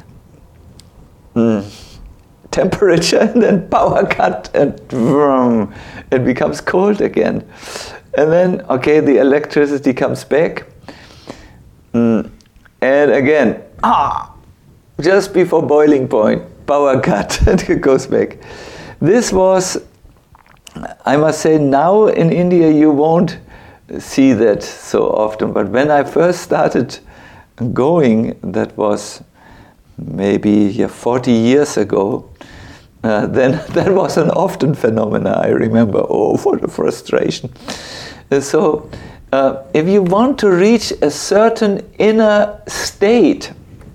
mm, temperature and then power cut and vroom, it becomes cold again. And then, okay, the electricity comes back. Mm, and again, ah, just before boiling point, power cut, and it goes back. This was, I must say, now in India you won't see that so often, but when I first started going, that was maybe yeah, forty years ago, uh, then that was an often phenomenon. I remember, oh, what a frustration. Uh, so uh, if you want to reach a certain inner state,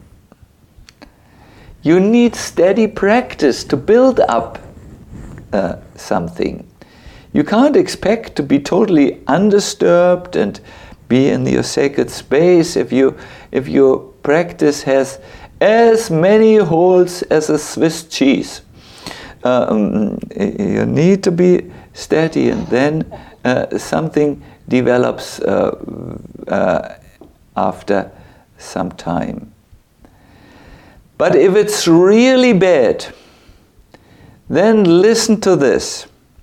you need steady practice to build up uh, something. You can't expect to be totally undisturbed and be in your sacred space if you if your practice has as many holes as a Swiss cheese. Um, you need to be steady, and then uh, something develops uh, uh, after some time. But if it's really bad, then listen to this.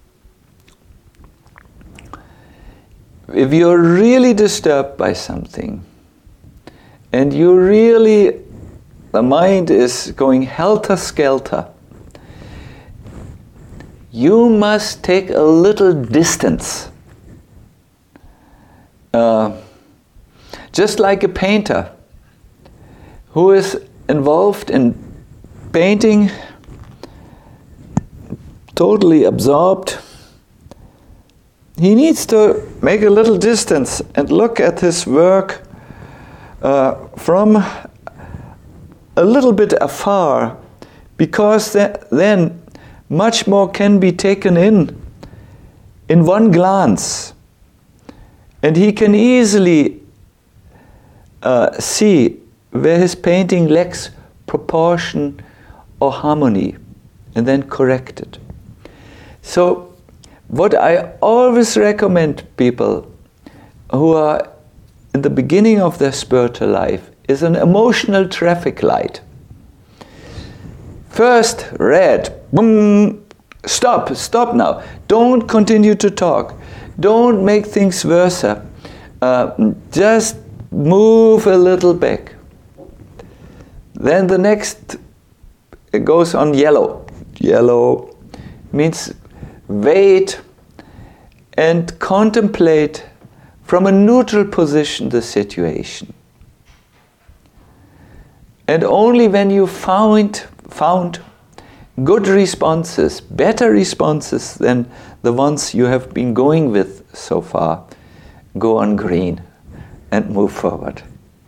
If you're really disturbed by something, and you really, the mind is going helter-skelter, you must take a little distance. Uh, just like a painter who is involved in painting, totally absorbed, he needs to make a little distance and look at his work uh, from a little bit afar, because th- then much more can be taken in in one glance, and he can easily uh, see where his painting lacks proportion or harmony, and then correct it. So what I always recommend people who are in the beginning of their spiritual life is an emotional traffic light. First, red, boom, stop, stop now. Don't continue to talk. Don't make things worse. Uh, just move a little back. Then the next, it goes on yellow. Yellow means wait and contemplate from a neutral position the situation. And only when you found, found good responses, better responses than the ones you have been going with so far, go on green and move forward.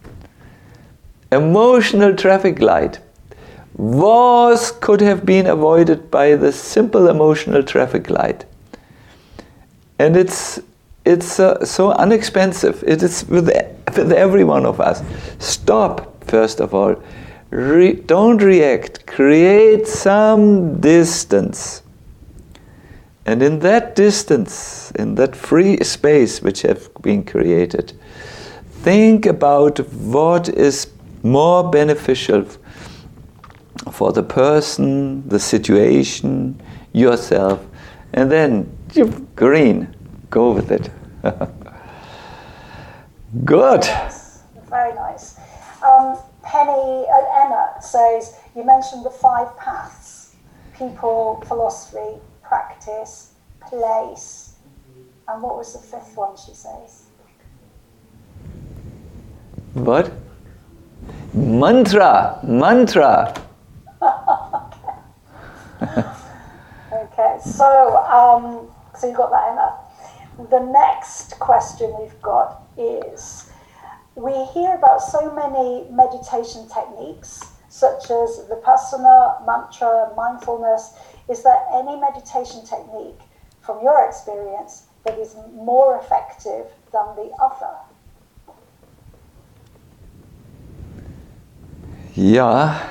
Emotional traffic light was could have been avoided by the simple emotional traffic light, and it's it's uh, so inexpensive. It is with with every one of us. Stop first of all. Re- don't react. Create some distance, and in that distance, in that free space which have been created, think about what is more beneficial for the person, the situation, yourself, and then you green, go with it. Good. Nice. Very nice. Um, Penny uh, Emma says, you mentioned the five paths: people, philosophy, practice, place, and what was the fifth one she says? What? Mantra, mantra. Okay, so um, so you got that, Emma. The next question we've got is, we hear about so many meditation techniques, such as Vipassana, mantra, mindfulness. Is there any meditation technique, from your experience, that is more effective than the other? Yeah.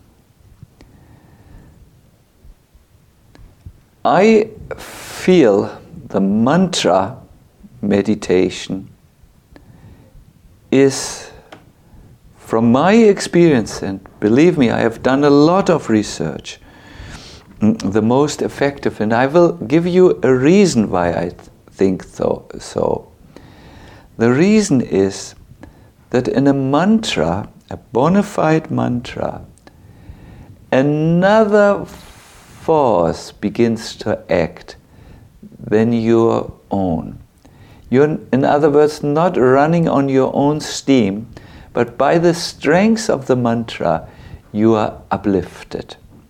I feel the mantra meditation is, from my experience, and believe me, I have done a lot of research, the most effective, and I will give you a reason why I th- think so. So, the reason is that in a mantra, a bona fide mantra, another force begins to act than your own. You're, in other words, not running on your own steam, but by the strength of the mantra, you are uplifted.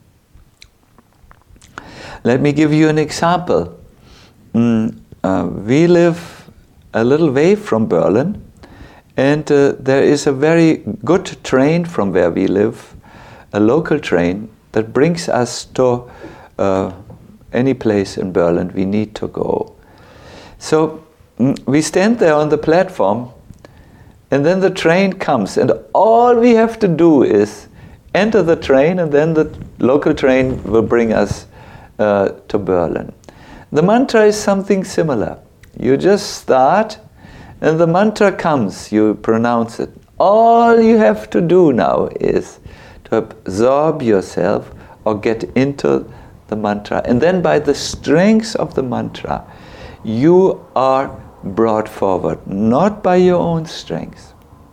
Let me give you an example. Mm, uh, we live a little way from Berlin, and uh, there is a very good train from where we live, a local train that brings us to uh, any place in Berlin we need to go. So mm, we stand there on the platform, and then the train comes, and all we have to do is enter the train, and then the local train will bring us uh, to Berlin. The mantra is something similar. You just start, and the mantra comes, you pronounce it. All you have to do now is to absorb yourself or get into the mantra. And then by the strength of the mantra, you are brought forward, not by your own strength.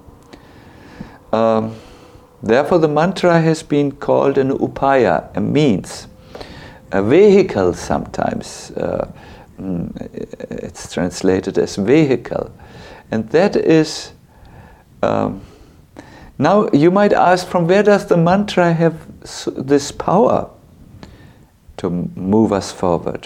Um, therefore the mantra has been called an upaya, a means, a vehicle sometimes. Uh, it's translated as vehicle. And that is, um, now you might ask, from where does the mantra have this power to move us forward?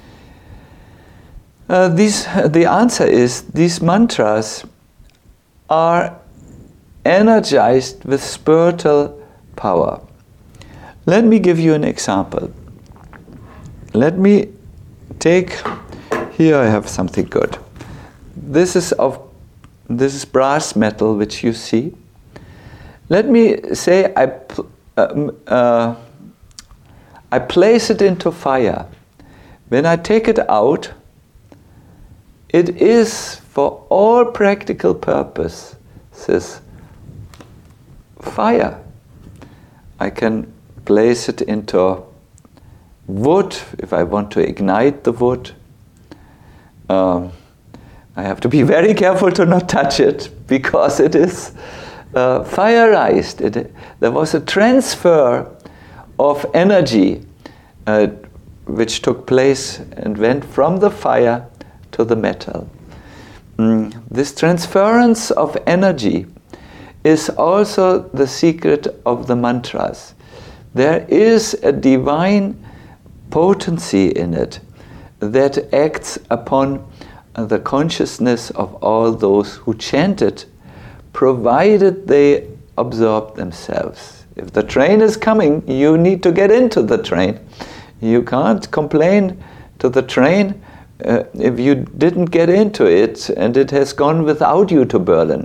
Uh, these, the answer is, these mantras are energized with spiritual power. Let me give you an example. Let me take, here I have something good. This is of, this is brass metal which you see. Let me say I, uh, uh, I place it into fire. When I take it out, it is for all practical purposes fire. I can place it into wood if I want to ignite the wood. Um, I have to be very careful to not touch it because it is uh, fireized. It, there was a transfer of energy uh, which took place and went from the fire to the metal. Mm, this transference of energy is also the secret of the mantras. There is a divine potency in it that acts upon the consciousness of all those who chant it, provided they absorb themselves. If the train is coming, you need to get into the train. You can't complain to the train uh, if you didn't get into it and it has gone without you to Berlin.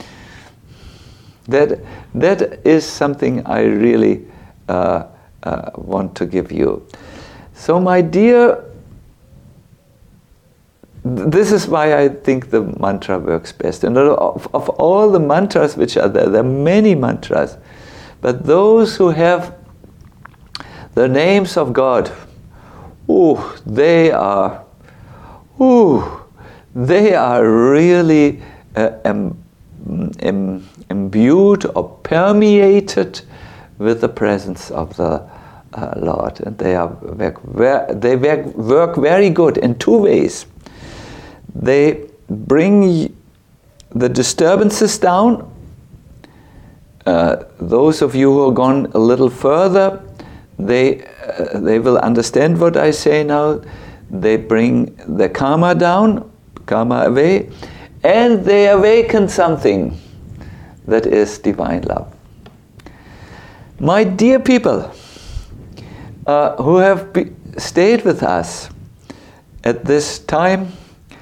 That, that is something I really uh, uh, want to give you. So my dear, this is why I think the mantra works best. And of, of all the mantras which are there, there are many mantras, but those who have the names of God, ooh, they are, ooh, they are really uh, um, um, imbued or permeated with the presence of the uh, Lord, and they are they work very good in two ways. They bring the disturbances down. Uh, those of you who have gone a little further, they uh, they will understand what I say now. They bring the karma down, karma away, and they awaken something that is divine love. My dear people uh, who have be- stayed with us at this time,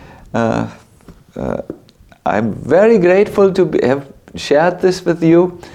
uh, uh, I'm very grateful to be, have shared this with you.